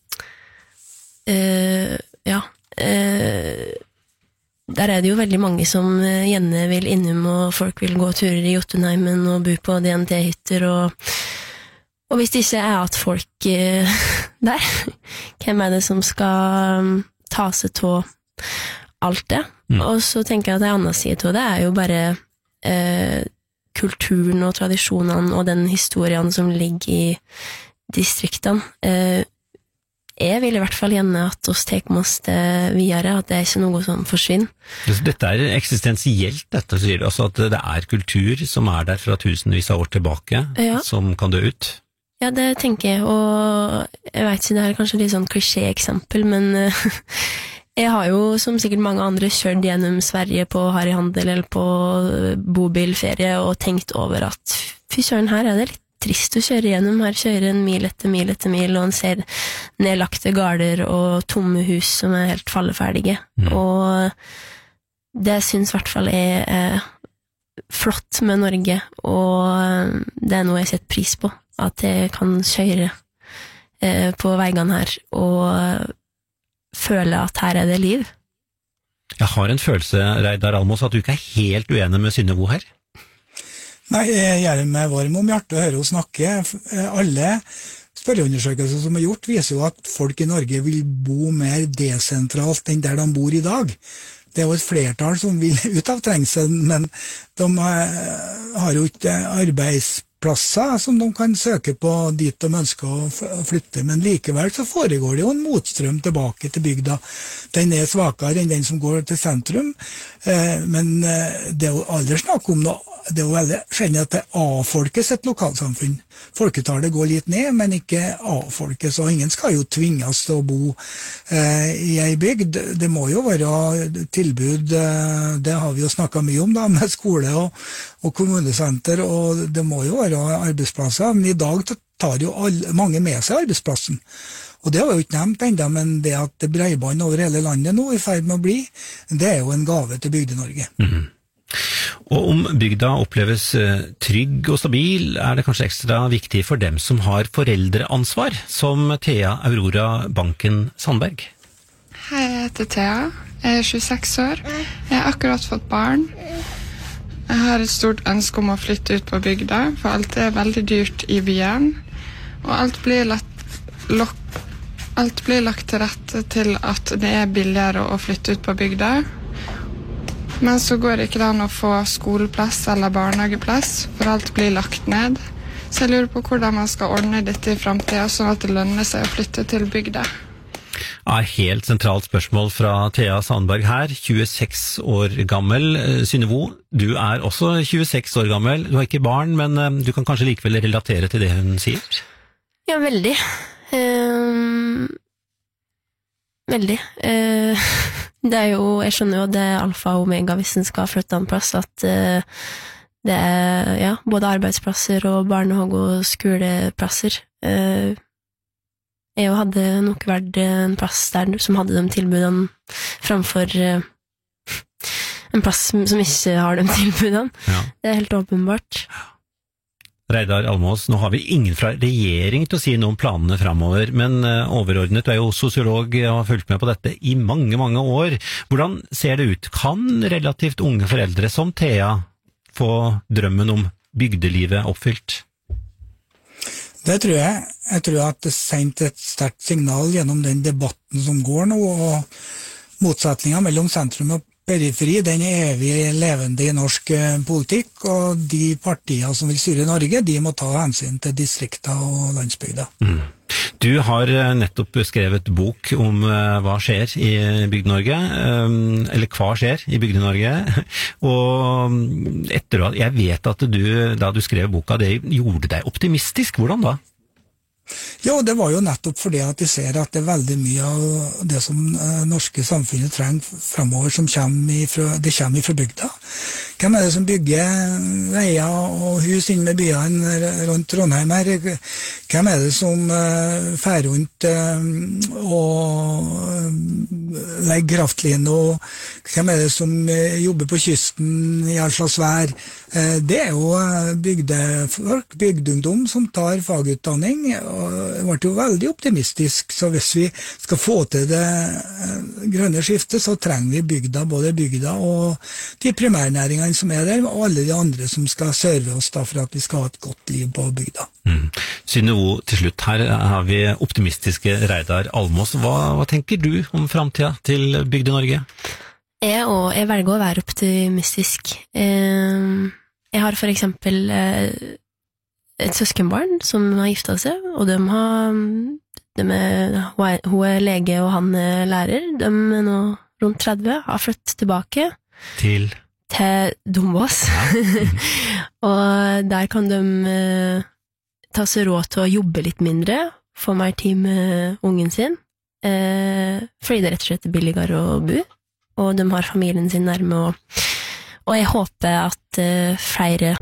uh, ja, uh, der er det jo veldig mange som gjerne vil innom, og folk vil gå turer i Jotunheimen og bo på D N T-hytter, og, Og hvis det ikke er at folk uh, der, hvem er det som skal um, ta seg til alt det? Mm. Og så tenker jeg at det andre siden til det er jo bare uh, kulturen og tradisjonene og den historien som ligger i distriktene. Uh, jeg vil i hvert fall gjerne at oss tek med oss det videre, at det er ikke noe som forsvinner.
Dette er eksistensielt, dette sier du, altså at det er kultur som er der fra tusenvis av år tilbake, ja. Som kan dø ut?
Ja, det tenker jeg, og jeg vet ikke, det er kanskje litt sånn klisjé-eksempel, men uh, jeg har jo, som sikkert mange andre, kjørt gjennom Sverige på Harryhandel eller på bobilferie og tenkt over at fy søren, her er det litt trist å kjøre gjennom, her kjører en mil etter mil etter mil, og en ser nedlagte garder og tomme hus som er helt falleferdige. Mm. Og det synes i hvert fall jeg er flott med Norge, og det er noe jeg setter pris på, at jeg kan kjøre eh, på veggene her, og føle at her er det liv.
Jeg har en følelse, Reidar Almås, at du ikke er helt uenig med Synnøve her.
Nei, jeg gjør det med varm om hjertet å høre henne snakke. Alle spørreundersøkelser som er gjort viser jo at folk i Norge vil bo mer desentralt enn der de bor i dag. Det er jo et flertall som vil ut av trengselen, men de har jo ikke arbeidsplasser som de kan søke på dit de ønsker å flytte, men likevel så foregår det jo en motstrøm tilbake til bygda. Den er svakere enn den som går til sentrum, men det er jo aldri snakk om noe. Det er jo veldig sjelden at det avfolkes et lokalsamfunn. Folketallet går litt ned, men ikke avfolkes, og ingen skal jo tvinges til å bo eh, i ei bygd. Det må jo være tilbud, eh, det har vi jo snakket mye om da, med skole og, og kommunesenter, og det må jo være arbeidsplasser, men i dag tar jo alle, mange med seg arbeidsplassen. Og det har vi jo ikke nevnt enda, men det at det breibånd over hele landet nå i ferd med å bli, det er jo en gave til Bygde-Norge.
Mm-hmm. Og om bygda oppleves trygg og stabil, er det kanskje ekstra viktig for dem som har foreldreansvar, som Thea Aurora Banken Sandberg.
Hei, jeg heter Thea. Jeg er tjueseks år. Jeg har akkurat fått barn. Jeg har et stort ønske om å flytte ut på bygda, for alt er veldig dyrt i byen. Og alt blir lagt, lok, alt blir lagt til rette til at det er billigere å flytte ut på bygda. Men så går det ikke an å få skoleplass eller barnehageplass, for alt blir lagt ned. Så jeg lurer på hvordan man skal ordne dette i fremtiden, sånn at det lønner seg å flytte til bygda.
Ja, helt sentralt spørsmål fra Thea Sandberg her, tjueseks år gammel. Synnøve, du er også tjueseks år gammel. Du har ikke barn, men du kan kanskje likevel relatere til det hun sier?
Ja, veldig. Um, veldig. Uh... Det er jo, jeg skjønner jo at det er alfa og omega hvis en skal flytte en plass, at uh, det er ja, både arbeidsplasser og barnehage og skoleplasser. Uh, jeg hadde nok vært en plass der som hadde de tilbudene framfor uh, en plass som ikke har de tilbudene. Ja. Det er helt åpenbart.
Reidar Almås, nå har vi ingen fra regjering til å si noe om planene fremover, men overordnet, du er jo sosiolog og har fulgt med på dette i mange, mange år. Hvordan ser det ut? Kan relativt unge foreldre som Thea få drømmen om bygdelivet oppfylt?
Det tror jeg. Jeg tror at det sendte et sterkt signal gjennom den debatten som går nå, og motsetningen mellom sentrum og periferi, den er evig levende i norsk politikk, og de partier som vil styre Norge, de må ta hensyn til distrikter og landsbygda. Mm.
Du har nettopp skrevet bok om uh, hva skjer i Bygde-Norge, um, eller hva skjer i Bygde-Norge, og etter at jeg vet at du, da du skrev boka, det gjorde deg optimistisk. Hvordan da?
Jo, det var jo nettopp fordi at vi ser at det er veldig mye av det som uh, norske samfunnet trenger fremover som kommer ifra, det kommer ifra bygda. Hvem er det som bygger veier og hus inn med byene rundt Trondheim her? Hvem er det som uh, fer rundt uh, og uh, legger kraftlinjer? hvem er det som eh, jobber på kysten i all slags vær? Eh, det er jo bygdefolk, bygdeungdom som tar fagutdanning, og det ble jo veldig optimistisk, så hvis vi skal få til det eh, grønne skiftet, så trenger vi bygda, både bygda og de primærnæringene som er der, og alle de andre som skal serve oss da, for at vi skal ha et godt liv på bygda.
Mm. Synnøve, til slutt her har vi optimistiske Reidar Almås. Hva, hva tenker du om fremtiden til Bygde Norge?
Jeg, og, jeg velger å være optimistisk. Jeg har for eksempel et søskenbarn som har giftet seg, og de har, de er, hun er lege og han er lærer. De er nå rundt tretti, har flyttet tilbake.
Til?
Til Dombås. Ja. Og der kan de ta seg råd til å jobbe litt mindre, få mer tid med ungen sin, eh, fordi det rett og slett er billigere å bo, og de har familien sin nærme, og, og jeg håper at eh, flere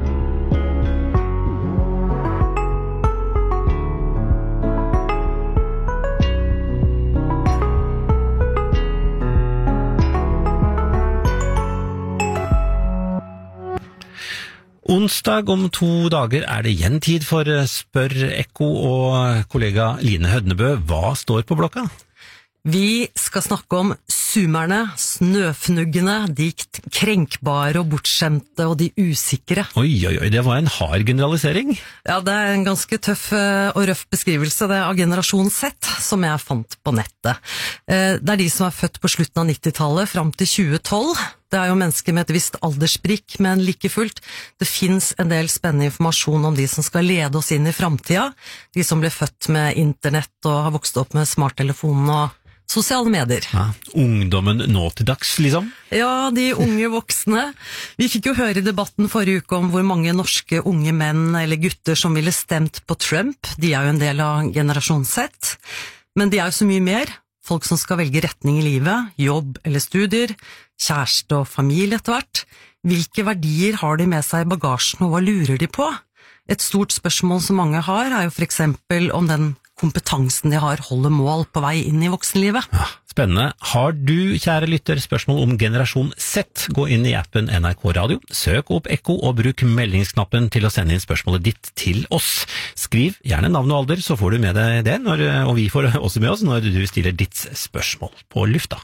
Onsdag om to dager er det igjen tid for Spør Ekko, og kollega Line Hødnebø, hva står på blokka?
Vi skal snakke om zoomerne, snøfnuggene, de krenkbare og bortskjemte og de usikre.
Oi, oi, oi, det var en hard generalisering.
Ja, det er en ganske tøff og røff beskrivelse det av generasjon Z, som jeg fant på nettet. Det er de som er født på slutten av nittitallet, fram til tjue tolv. Det er jo mennesker med et visst alderssprikk, men like fullt, det finnes en del spennende informasjon om de som skal lede oss inn i fremtiden, de som ble født med internett og har vokst opp med smarttelefonen og sosiale medier.
Ja, ungdommen nå til dags, liksom?
Ja, de unge voksne. Vi fikk jo høre i debatten forrige uke om hvor mange norske unge menn eller gutter som ville stemt på Trump. De er jo en del av generasjon Z, men de er jo så mye mer. Folk som skal velge retning i livet, jobb eller studier, kjæreste og familie etter hvert. Hvilke verdier har de med seg i bagasjen, og hva lurer de på? Et stort spørsmål som mange har, er jo for eksempel om den kompetansen de har holder mål på vei inn i voksenlivet.
Ja, spennende. Har du, kjære lytter, spørsmål om generasjon Z, gå inn i appen N R K Radio, søk opp Ekko og bruk meldingsknappen til å sende inn spørsmålet ditt til oss. Skriv gjerne navn og alder, så får du med deg det, når, og vi får også med oss når du stiller ditt spørsmål på lufta.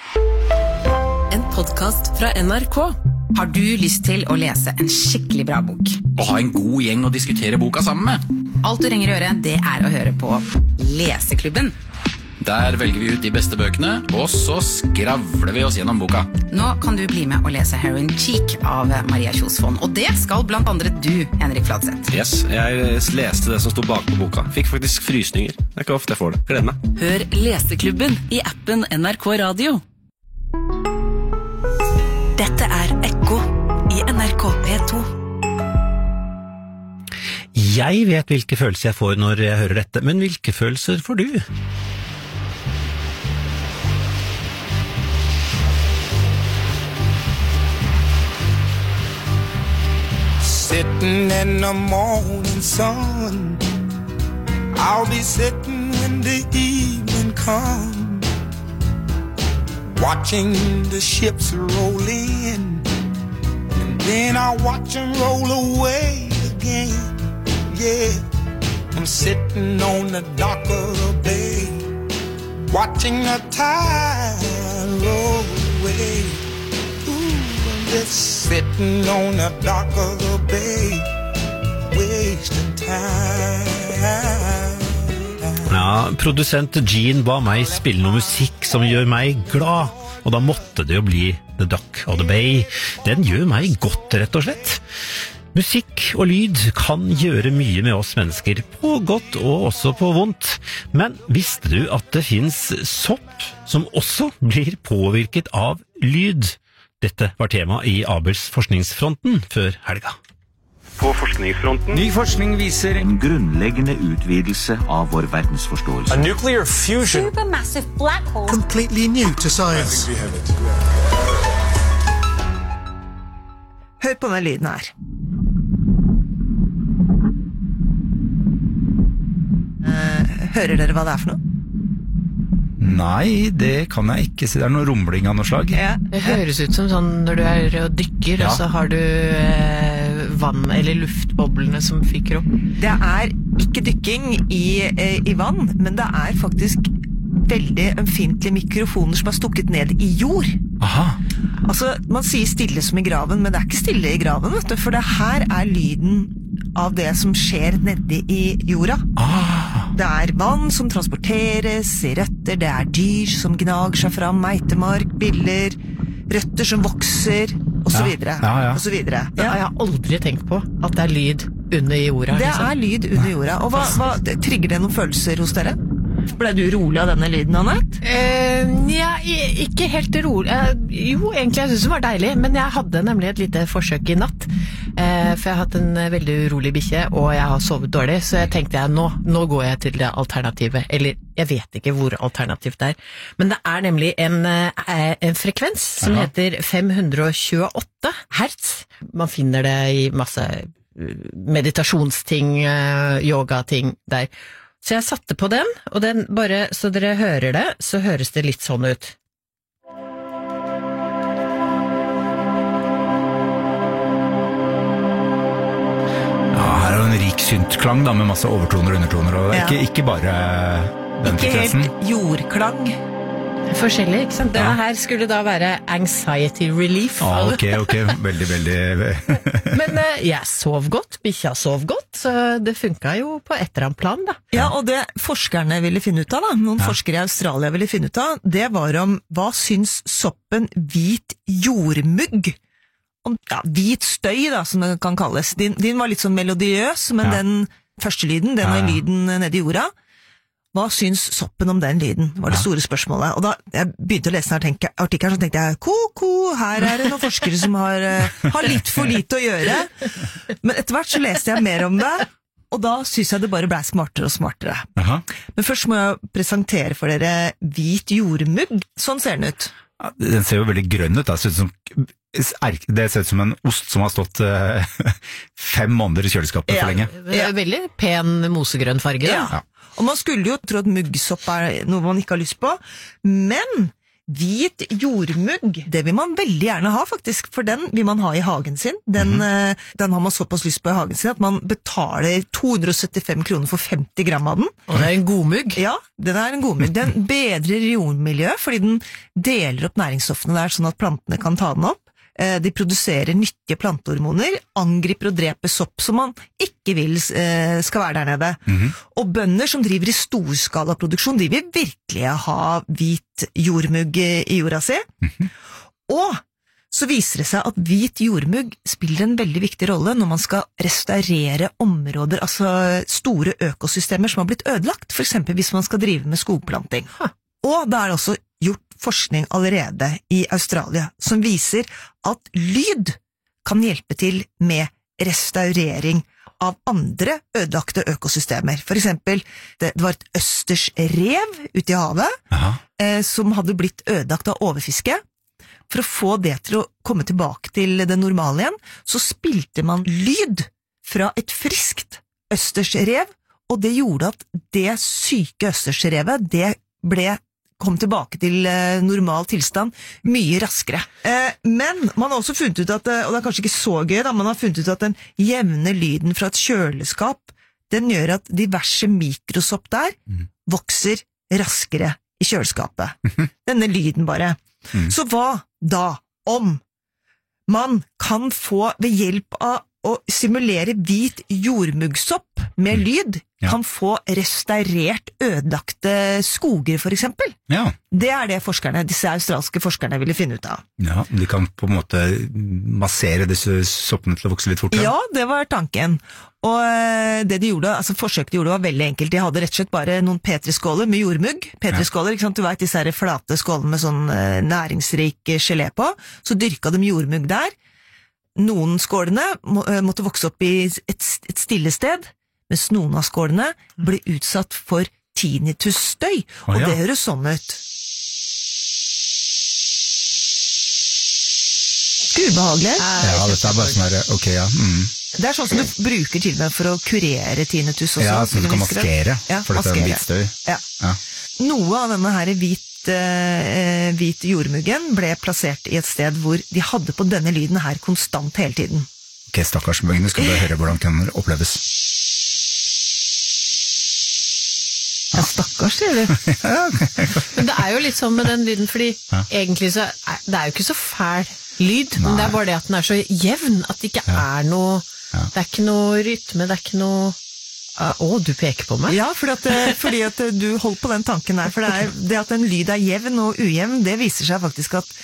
En podcast fra N R K. Har du lyst til å lese en skikkelig bra bok?
Og ha en god gjeng å diskutere boka sammen med?
Alt du trenger å gjøre, det er å høre på Leseklubben.
Der velger vi ut de beste bøkene, og så skravler vi oss gjennom boka.
Nå kan du bli med og lese Heroin Cheek av Maria Kjos Fond, og det skal blant andre du, Henrik Fladseth.
Yes, jeg leste det som stod bak på boka. Fikk faktisk frysninger. Det er ikke ofte jeg får det. Gleder meg.
Hør Leseklubben i appen N R K Radio. Dette er Ekko i N R K P to.
Jeg vet hvilke følelser jeg får når jeg hører dette, men hvilke følelser får du?
Sitting in the morning sun, I'll be sitting when the evening comes, watching the ships roll in, and then I'll watch them roll away again. Yeah, I'm sitting on the dock of the bay, watching the tide roll away. Ooh, I'm just sitting on the dock of the bay, wasting time.
Ja, produsent Gene ba meg spille noe musikk som gjør meg glad, og da måtte det jo bli The Dock of the Bay. Den gjør meg godt, rett og slett. Musikk og lyd kan gjøre mye med oss mennesker, på godt og også på vondt. Men visste du at det finnes sopp som også blir påvirket av lyd? Dette var tema i Abels forskningsfronten før helga.
På forskningsfronten.
Ny forskning viser en grunnleggende utvidelse av vår verdensforståelse.
A nuclear fusion.
Supermassive black hole.
Completely new to science.
Hør på den lyden her. Uh, hører dere hva det er for noe?
Nei, det kan jeg ikke si. Det er noe rumling av noe slag.
Ja. Det høres ut som sånn når du er og dykker, ja. Og så har du eh, vann eller luftboblene som fyker opp.
Det er ikke dykking i, eh, i vann, men det er faktisk veldig ømfintlige mikrofoner som er stukket ned i jord.
Aha.
Altså, man sier stille som i graven, men det er ikke stille i graven, vet du, for det her er lyden av det som skjer nede i jorda.
Ah.
Det er vann som transporteres i røtter, det er dyr som gnager seg fram, meitemark, biller, røtter som vokser, og så videre,
ja, ja.
og så videre.
Ja. Jeg har aldri tenkt på at det er lyd under jorda.
Det
liksom.
er lyd under jorda, og hva, hva trigger det noen følelser hos dere? Ble du rolig av denne lyden, Annette?
Uh, ja, ikke helt rolig. Uh, jo, egentlig, jeg synes det var deilig, men jeg hadde nemlig et lite forsøk i natt. Uh, for jeg har hatt en veldig urolig bikkje, og jeg har sovet dårlig, så jeg tenkte jeg, nå, nå går jeg til det alternativet. Eller, jeg vet ikke hvor alternativt det er. Men det er nemlig en, en frekvens som Aha. heter fem hundre tjueåtte hertz. Man finner det i masse meditasjonsting, yogating der. Så jeg satte på den, og den bare, så dere hører det, så høres det litt sånn ut.
Ja, her er jo en rik syntklang da, med masse overtoner og undertoner, og ja. ikke, ikke bare den
ikke
frekvensen.
Helt jordklang.
Forskjellig, ikke sant? Denne
Ja.
her skulle da være anxiety relief.
Ah, ok, ok, veldig, veldig...
Men eh, jeg sov godt, bikkja sov godt, så det funket jo på et eller annet plan da.
Ja, og det forskerne ville finne ut av da, noen
Ja.
forskere i Australia ville finne ut av, det var om hva syns soppen hvit jordmugg om ja, hvit støy da, som det kan kalles. Din, din var litt sånn melodiøs, men
Ja.
den første lyden, den
Ja,
er
ja.
lyden nede i jorda. Hva syns soppen om den lyden, var det
Ja.
store spørsmålet. Og da jeg begynte å lese den artik- artikkelen, så tenkte jeg, ko-ko, her er det noen forskere som har, uh, har litt for lite å gjøre. Men etter hvert så leste jeg mer om det, og da synes jeg det bare ble smartere og smartere.
Aha.
Men først må jeg presentere for dere hvit jordmugg. Sånn ser den ut.
Ja, den ser jo veldig grønn ut, da. Ser ut som, det ser ut som en ost som har stått uh, fem måneder i kjøleskapet
Ja.
for lenge.
Det er veldig pen mosegrønn farge da.
Ja. Og man skulle jo tro at muggsopp er noe man ikke har lyst på, men hvit jordmugg, det vil man veldig gjerne ha faktisk, for den vil man ha i hagen sin. Den, mm-hmm. uh, den har man såpass lyst på i hagen sin at man betaler to hundre syttifem kroner for femti gram av den.
Og det er en godmugg.
Ja, den er en godmugg. Den bedrer jordmiljøet, fordi den deler opp næringsstoffene der sånn at plantene kan ta den opp. De produserer nyttige plantehormoner, angriper og dreper sopp som man ikke vil skal være der nede. Mm-hmm. Og bønder som driver i storskalaproduksjon, de vil virkelig ha hvit jordmugg i jorda si. Mm-hmm. Og så viser det seg at hvit jordmugg spiller en veldig viktig rolle når man skal restaurere områder, altså store økosystemer som har blitt ødelagt, for eksempel hvis man skal drive med skogplanting. Ha. Og da er det også gjort forskning allerede i Australia som viser at lyd kan hjelpe til med restaurering av andre ødelagte økosystemer. For eksempel, det var et østers rev ute i havet eh, som hadde blitt ødelagt av overfiske. For å få det til å komme tilbake til det normale igjen, så spilte man lyd fra et friskt østers rev, og det gjorde at det syke østers revet, det ble kom tilbake til eh, normal tilstand mye raskere. Eh, men man har også funnet ut at, og det er kanskje ikke så gøy da, man har funnet ut at den jevne lyden fra et kjøleskap, den gjør at diverse mikrosopp der mm. vokser raskere i kjøleskapet. Mm-hmm. Denne lyden bare. Mm. Så hva da om man kan få ved hjelp av å simulere hvit jordmuggsopp med lyd, ja. Kan få restaurert ødelagte skoger for eksempel.
Ja.
Det er det forskerne, disse australske forskerne ville finne ut av.
Ja, de kan på en måte massere disse soppene til å vokse litt fortere.
Ja, det var tanken. Og det de gjorde, altså forsøket de gjorde var veldig enkelt. De hadde rett og slett bare noen petriskåler med jordmugg. Petriskåler, ikke sant? Du vet disse her flate skålene med sånn næringsrik gelé på. Så dyrka de jordmugg der. Noen skålene må, måtte vokse opp i et, et stille sted, mens noen av skålene ble utsatt for tinnitusstøy, og oh, ja. Det høres sånn ut. Ubehagelig.
Ja, dette er bare sånn her, ok, ja. Mm.
Det er sånn som du bruker til og med for å kurere tinnitus også.
Ja, så du kan maskere, ja,
ja,
for dette er en hvit støy.
Ja.
Ja.
noe av denne her hvit, eh, hvit jordmuggen ble plassert i et sted hvor de hadde på denne lyden her konstant hele tiden.
Ok, stakkars Magne, skal du høre hvordan kan det oppleves.
Ja, stakkars, sier du.
Men det er jo litt sånn med den lyden, fordi
Ja.
egentlig så er det er jo ikke så fæl lyd, men
Nei.
det er bare det at den er så jevn, at det ikke er noe, det er ikke noe rytme, det er ikke noe, å, du peker på meg.
Ja, fordi at, eh, fordi at eh, du holdt på den tanken her, for det, er, det at en lyd er jevn og ujevn, det viser seg faktisk at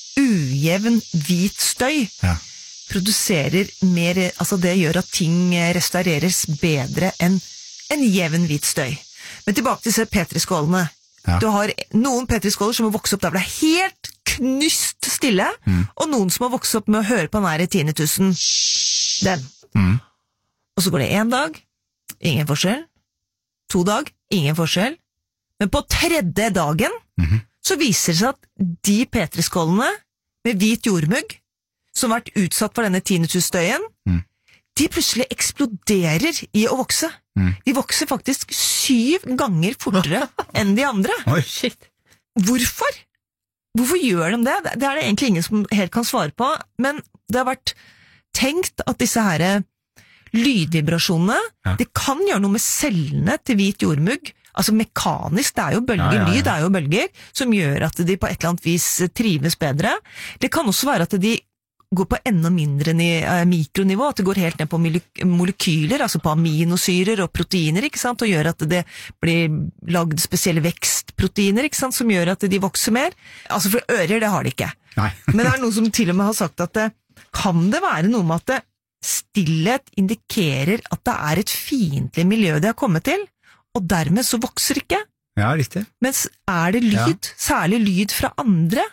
ujevn hvit støy
Ja.
produserer mer, altså det gjør at ting eh, restaureres bedre enn en jevn hvit støy. Men tilbake til disse petriskålene.
Ja.
Du har noen petriskåler som har vokst opp der hvor det er helt knyst stille,
Mm.
og noen som har vokst opp med å høre på den her tinitusen. Den.
Mm.
Og så går det en dag, ingen forskjell. To dag, ingen forskjell. Men på tredje dagen,
Mhm.
så viser det seg at de petriskålene med hvit jordmugg, som har vært utsatt for denne tinnitusstøyen,
Mm.
de plutselig eksploderer i å vokse.
Mm.
De vokser faktisk syv ganger fortere enn de andre.
Oi.
Hvorfor? Hvorfor gjør de det? Det er det egentlig ingen som helt kan svare på, men det har vært tenkt at disse her lydvibrasjonene,
Ja.
det kan gjøre noe med cellene til hvit jordmugg, altså mekanisk, det er jo bølger,
Ja, ja, ja.
lyd er jo bølger, som gjør at de på et eller annet vis trives bedre. Det kan også være at de går på enda mindre ni- eh, mikronivå, at det går helt ned på moleky- molekyler, altså på aminosyrer og proteiner, ikke sant, og gjør at det blir lagd spesielle vekstproteiner, ikke sant, som gjør at de vokser mer. Altså for ører, det har de ikke.
Nei.
Men det er noen som til og med har sagt at det, kan det være noe med at det, stillhet indikerer at det er et fiendtlig miljø de har kommet til, og dermed så vokser ikke.
Ja, riktig.
Mens er det lyd,
Ja.
særlig lyd fra andre,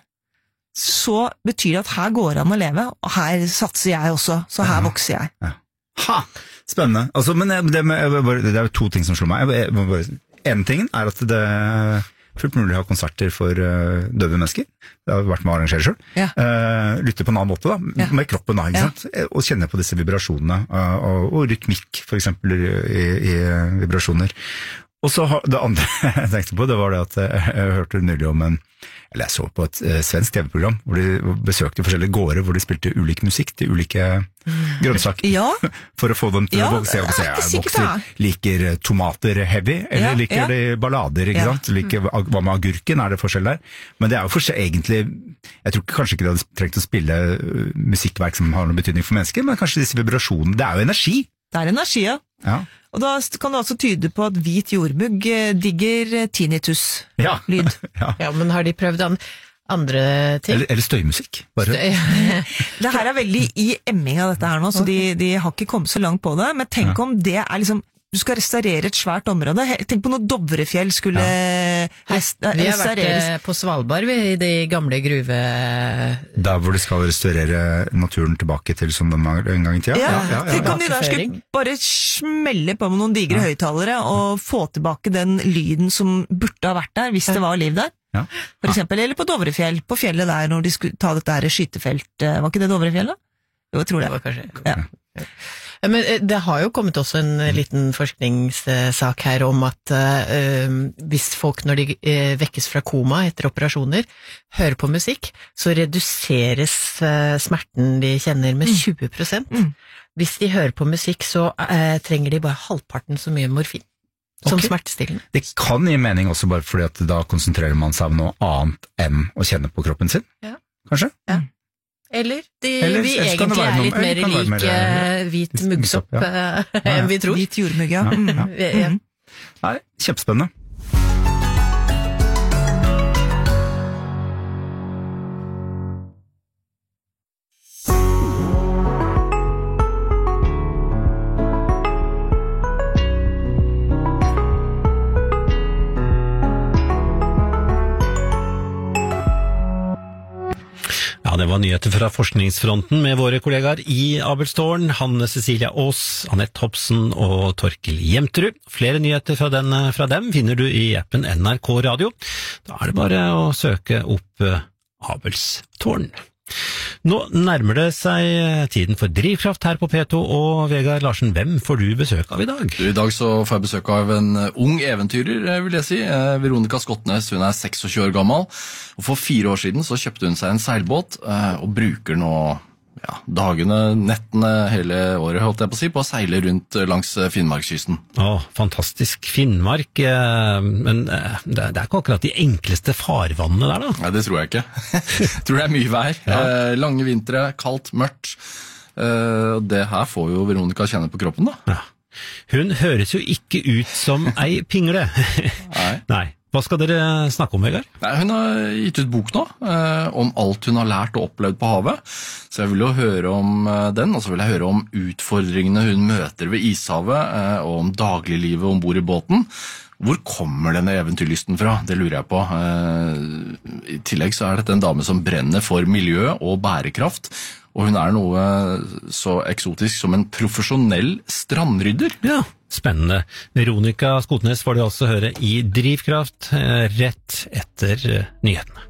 så betyr det at her går det an å leve, og her satser jeg også, så her
Ja.
vokser jeg.
Ha! Spennende. Altså, men jeg- det, med, jeg vil bare- det er jo to ting som slår meg. Jeg, jeg, må bare- en ting er at det er fullt mulig å ha konserter for uh, døve mennesker. Det har vært med å arrangere selv.
Ja.
Uh, lytte på en annen måte da,
Ja.
med kroppen da, ikke
Ja.
sant? Og kjenne på disse vibrasjonene, uh, og, og rytmikk for eksempel i, i vibrasjoner. Og så har, det andre jeg tenkte på, det var det at jeg, jeg hørte nylig om en, eller jeg så på et uh, svensk T V-program, hvor de besøkte forskjellige gårder, hvor de spilte ulik musikk til ulike grønnsaker.
Ja.
For å få dem til
Ja,
å se om
det er ikke sikkert
vokser.
det
Liker tomater heavy, eller
Ja,
liker
ja.
de ballader, ikke
Ja.
sant? Liker, hva med agurken, er det forskjell der? Men det er jo forskjell, egentlig, jeg tror kanskje ikke de hadde trengt å spille uh, musikkverk som har noen betydning for mennesker, men kanskje disse vibrasjonene, det er jo energi.
Det er energi, ja.
Ja.
Og da kan det altså tyde på at hvit jordmugg eh, digger tinnitus-lyd.
Ja. ja.
Ja, men har de prøvd an andre ting?
Eller, eller støymusikk, bare.
Det her er veldig i emming av dette her nå, så de, de har ikke kommet så langt på det, men tenk
Ja.
om det er liksom, du skal restaurere et svært område, He- tenk på når Dovrefjell skulle rest,
Vi har vært
restaureres.
eh, på Svalbard, vi, i de gamle gruve...
Der hvor de skal restaurere naturen tilbake til som den var en gang i tida.
Ja, tenk om de der
Tilbakeføring.
skulle bare smelle på med noen digre
Ja.
høyttalere og få tilbake den lyden som burde ha vært der hvis det var liv der.
Ja.
For eksempel, eller på Dovrefjell, på fjellet der når de skulle ta dette her skytefeltet, var ikke det Dovrefjellet? Jo, jeg tror det.
Det var kanskje...
Ja.
Ja, men eh, det har jo kommet også en eh, liten forskningssak her om at eh, hvis folk når de eh, vekkes fra koma etter operasjoner, hører på musikk, så reduseres eh, smerten de kjenner med tjue prosent.
Mm.
Hvis de hører på musikk, så eh, trenger de bare halvparten så mye morfin. Som
Ok.
smertestillende.
Det kan gi mening også bare fordi at da konsentrerer man seg om noe annet enn å kjenne på kroppen sin.
Ja.
Kanskje?
Eller de,
Eller-
vi
ellers kan det
egentlig
være
er
noe-
litt
eller
mer
det kan være
lik
mer,
eh,
eh,
hvit
muggsopp,
muggsopp
ja.
eh,
Ja, ja.
enn vi tror.
Hvit jordmugg, ja.
Ja,
Mm.
ja.
Vi- ja.
Mm.
Nei, kjempespennende.
Ja, det var nyheter fra forskningsfronten med våre kollegaer i Abelstårn, Hanne Cecilia Aas, Anette Hobsen og Torkel Jemterud. Flere nyheter fra, den, fra dem finner du i appen N R K Radio. Da er det bare å søke opp eh, Abelstårn. Nå nærmer det seg tiden for Drivkraft her på P to, og Vegard Larsen, hvem får du besøk av i dag?
I dag så får jeg besøk av en ung eventyrer, vil jeg si. Veronica Skotnes, hun er tjueseks år gammel, og for fire år siden så kjøpte hun seg en seilbåt, og bruker nå ja, dagene, nettene, hele året, holdt jeg på å si, på å seile rundt langs Finnmarkskysten.
Åh, fantastisk Finnmark, men det er ikke akkurat de enkleste farvannene der da?
Nei, det tror jeg ikke. Jeg tror det er mye vær. Ja. Lange vintre, kaldt, mørkt. Det her får jo Veronica kjenne på kroppen da.
Ja. Hun høres jo ikke ut som ei pingle.
Nei.
Nei. Hva skal dere snakke om, Vegard?
Nei, hun har gitt ut bok nå, eh, om alt hun har lært og opplevd på havet. Så jeg vil jo høre om eh, den, og så vil jeg høre om utfordringene hun møter ved ishavet, eh, og om dagliglivet ombord i båten. Hvor kommer denne eventyrlysten fra? Det lurer jeg på. Eh, I tillegg så er dette en dame som brenner for miljø og bærekraft, og hun er noe så eksotisk som en profesjonell strandrydder.
Ja, spennende. Veronica Skotnes får du også høre i Drivkraft rett etter nyhetene.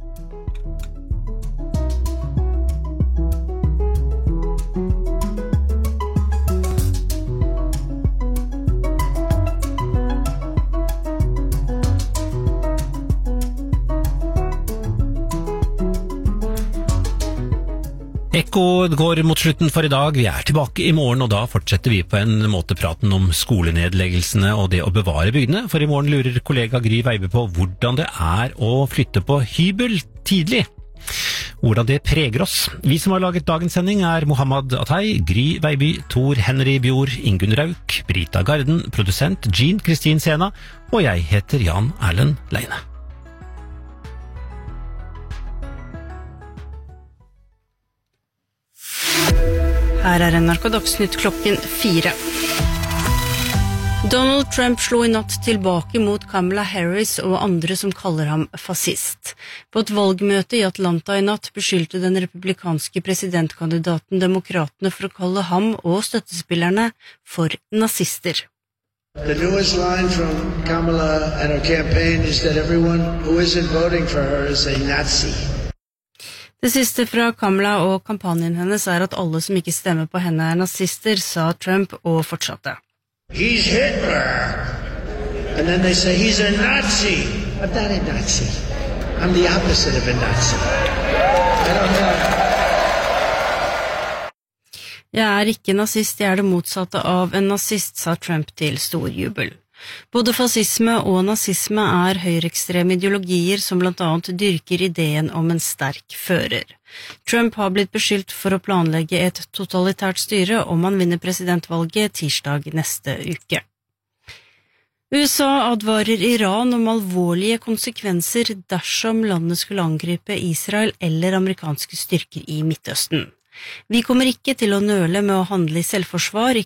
Ekko går mot slutten for i dag. Vi er tilbake i morgen, og da fortsetter vi på en måte praten om skolenedleggelsene og det å bevare bygdene. For i morgen lurer kollega Gry Veiby på hvordan det er å flytte på hybel tidlig. Hvordan det preger oss. Vi som har laget dagens sending er Mohammed Atay, Gry Veiby, Tor Henry Bjord, Ingunn Rauk, Brita Garden, produsent Jean Kristin Sena, og jeg heter Jan Erlend Leine.
Her er N R K Dagsnytt klokken fire. Donald Trump slo i natt tilbake mot Kamala Harris og andre som kaller ham fascist. På et valgmøte i Atlanta i natt beskyldte den republikanske presidentkandidaten demokratene for å kalle ham og støttespillerne for nazister.
The newest line from Kamala and her campaign is that everyone who isn't voting for her is a Nazi.
Det siste fra Kamala og kampanjen hennes er at alle som ikke stemmer på henne er nazister, sa Trump og fortsatte.
He's Hitler. And then they say he's a Nazi. I'm not a Nazi. I'm the opposite of a Nazi. I don't know.
Jeg er ikke nazist, jeg er det motsatte av en nazist, sa Trump til stor jubel. Både fascisme og nazisme er høyreekstreme ideologier som blant annet dyrker ideen om en sterk fører. Trump har blitt beskyldt for å planlegge et totalitært styre om han vinner presidentvalget tirsdag neste uke. U S A advarer Iran om alvorlige konsekvenser dersom landet skulle angripe Israel eller amerikanske styrker i Midtøsten. Vi kommer ikke til å nøle med å handle i selvforsvar,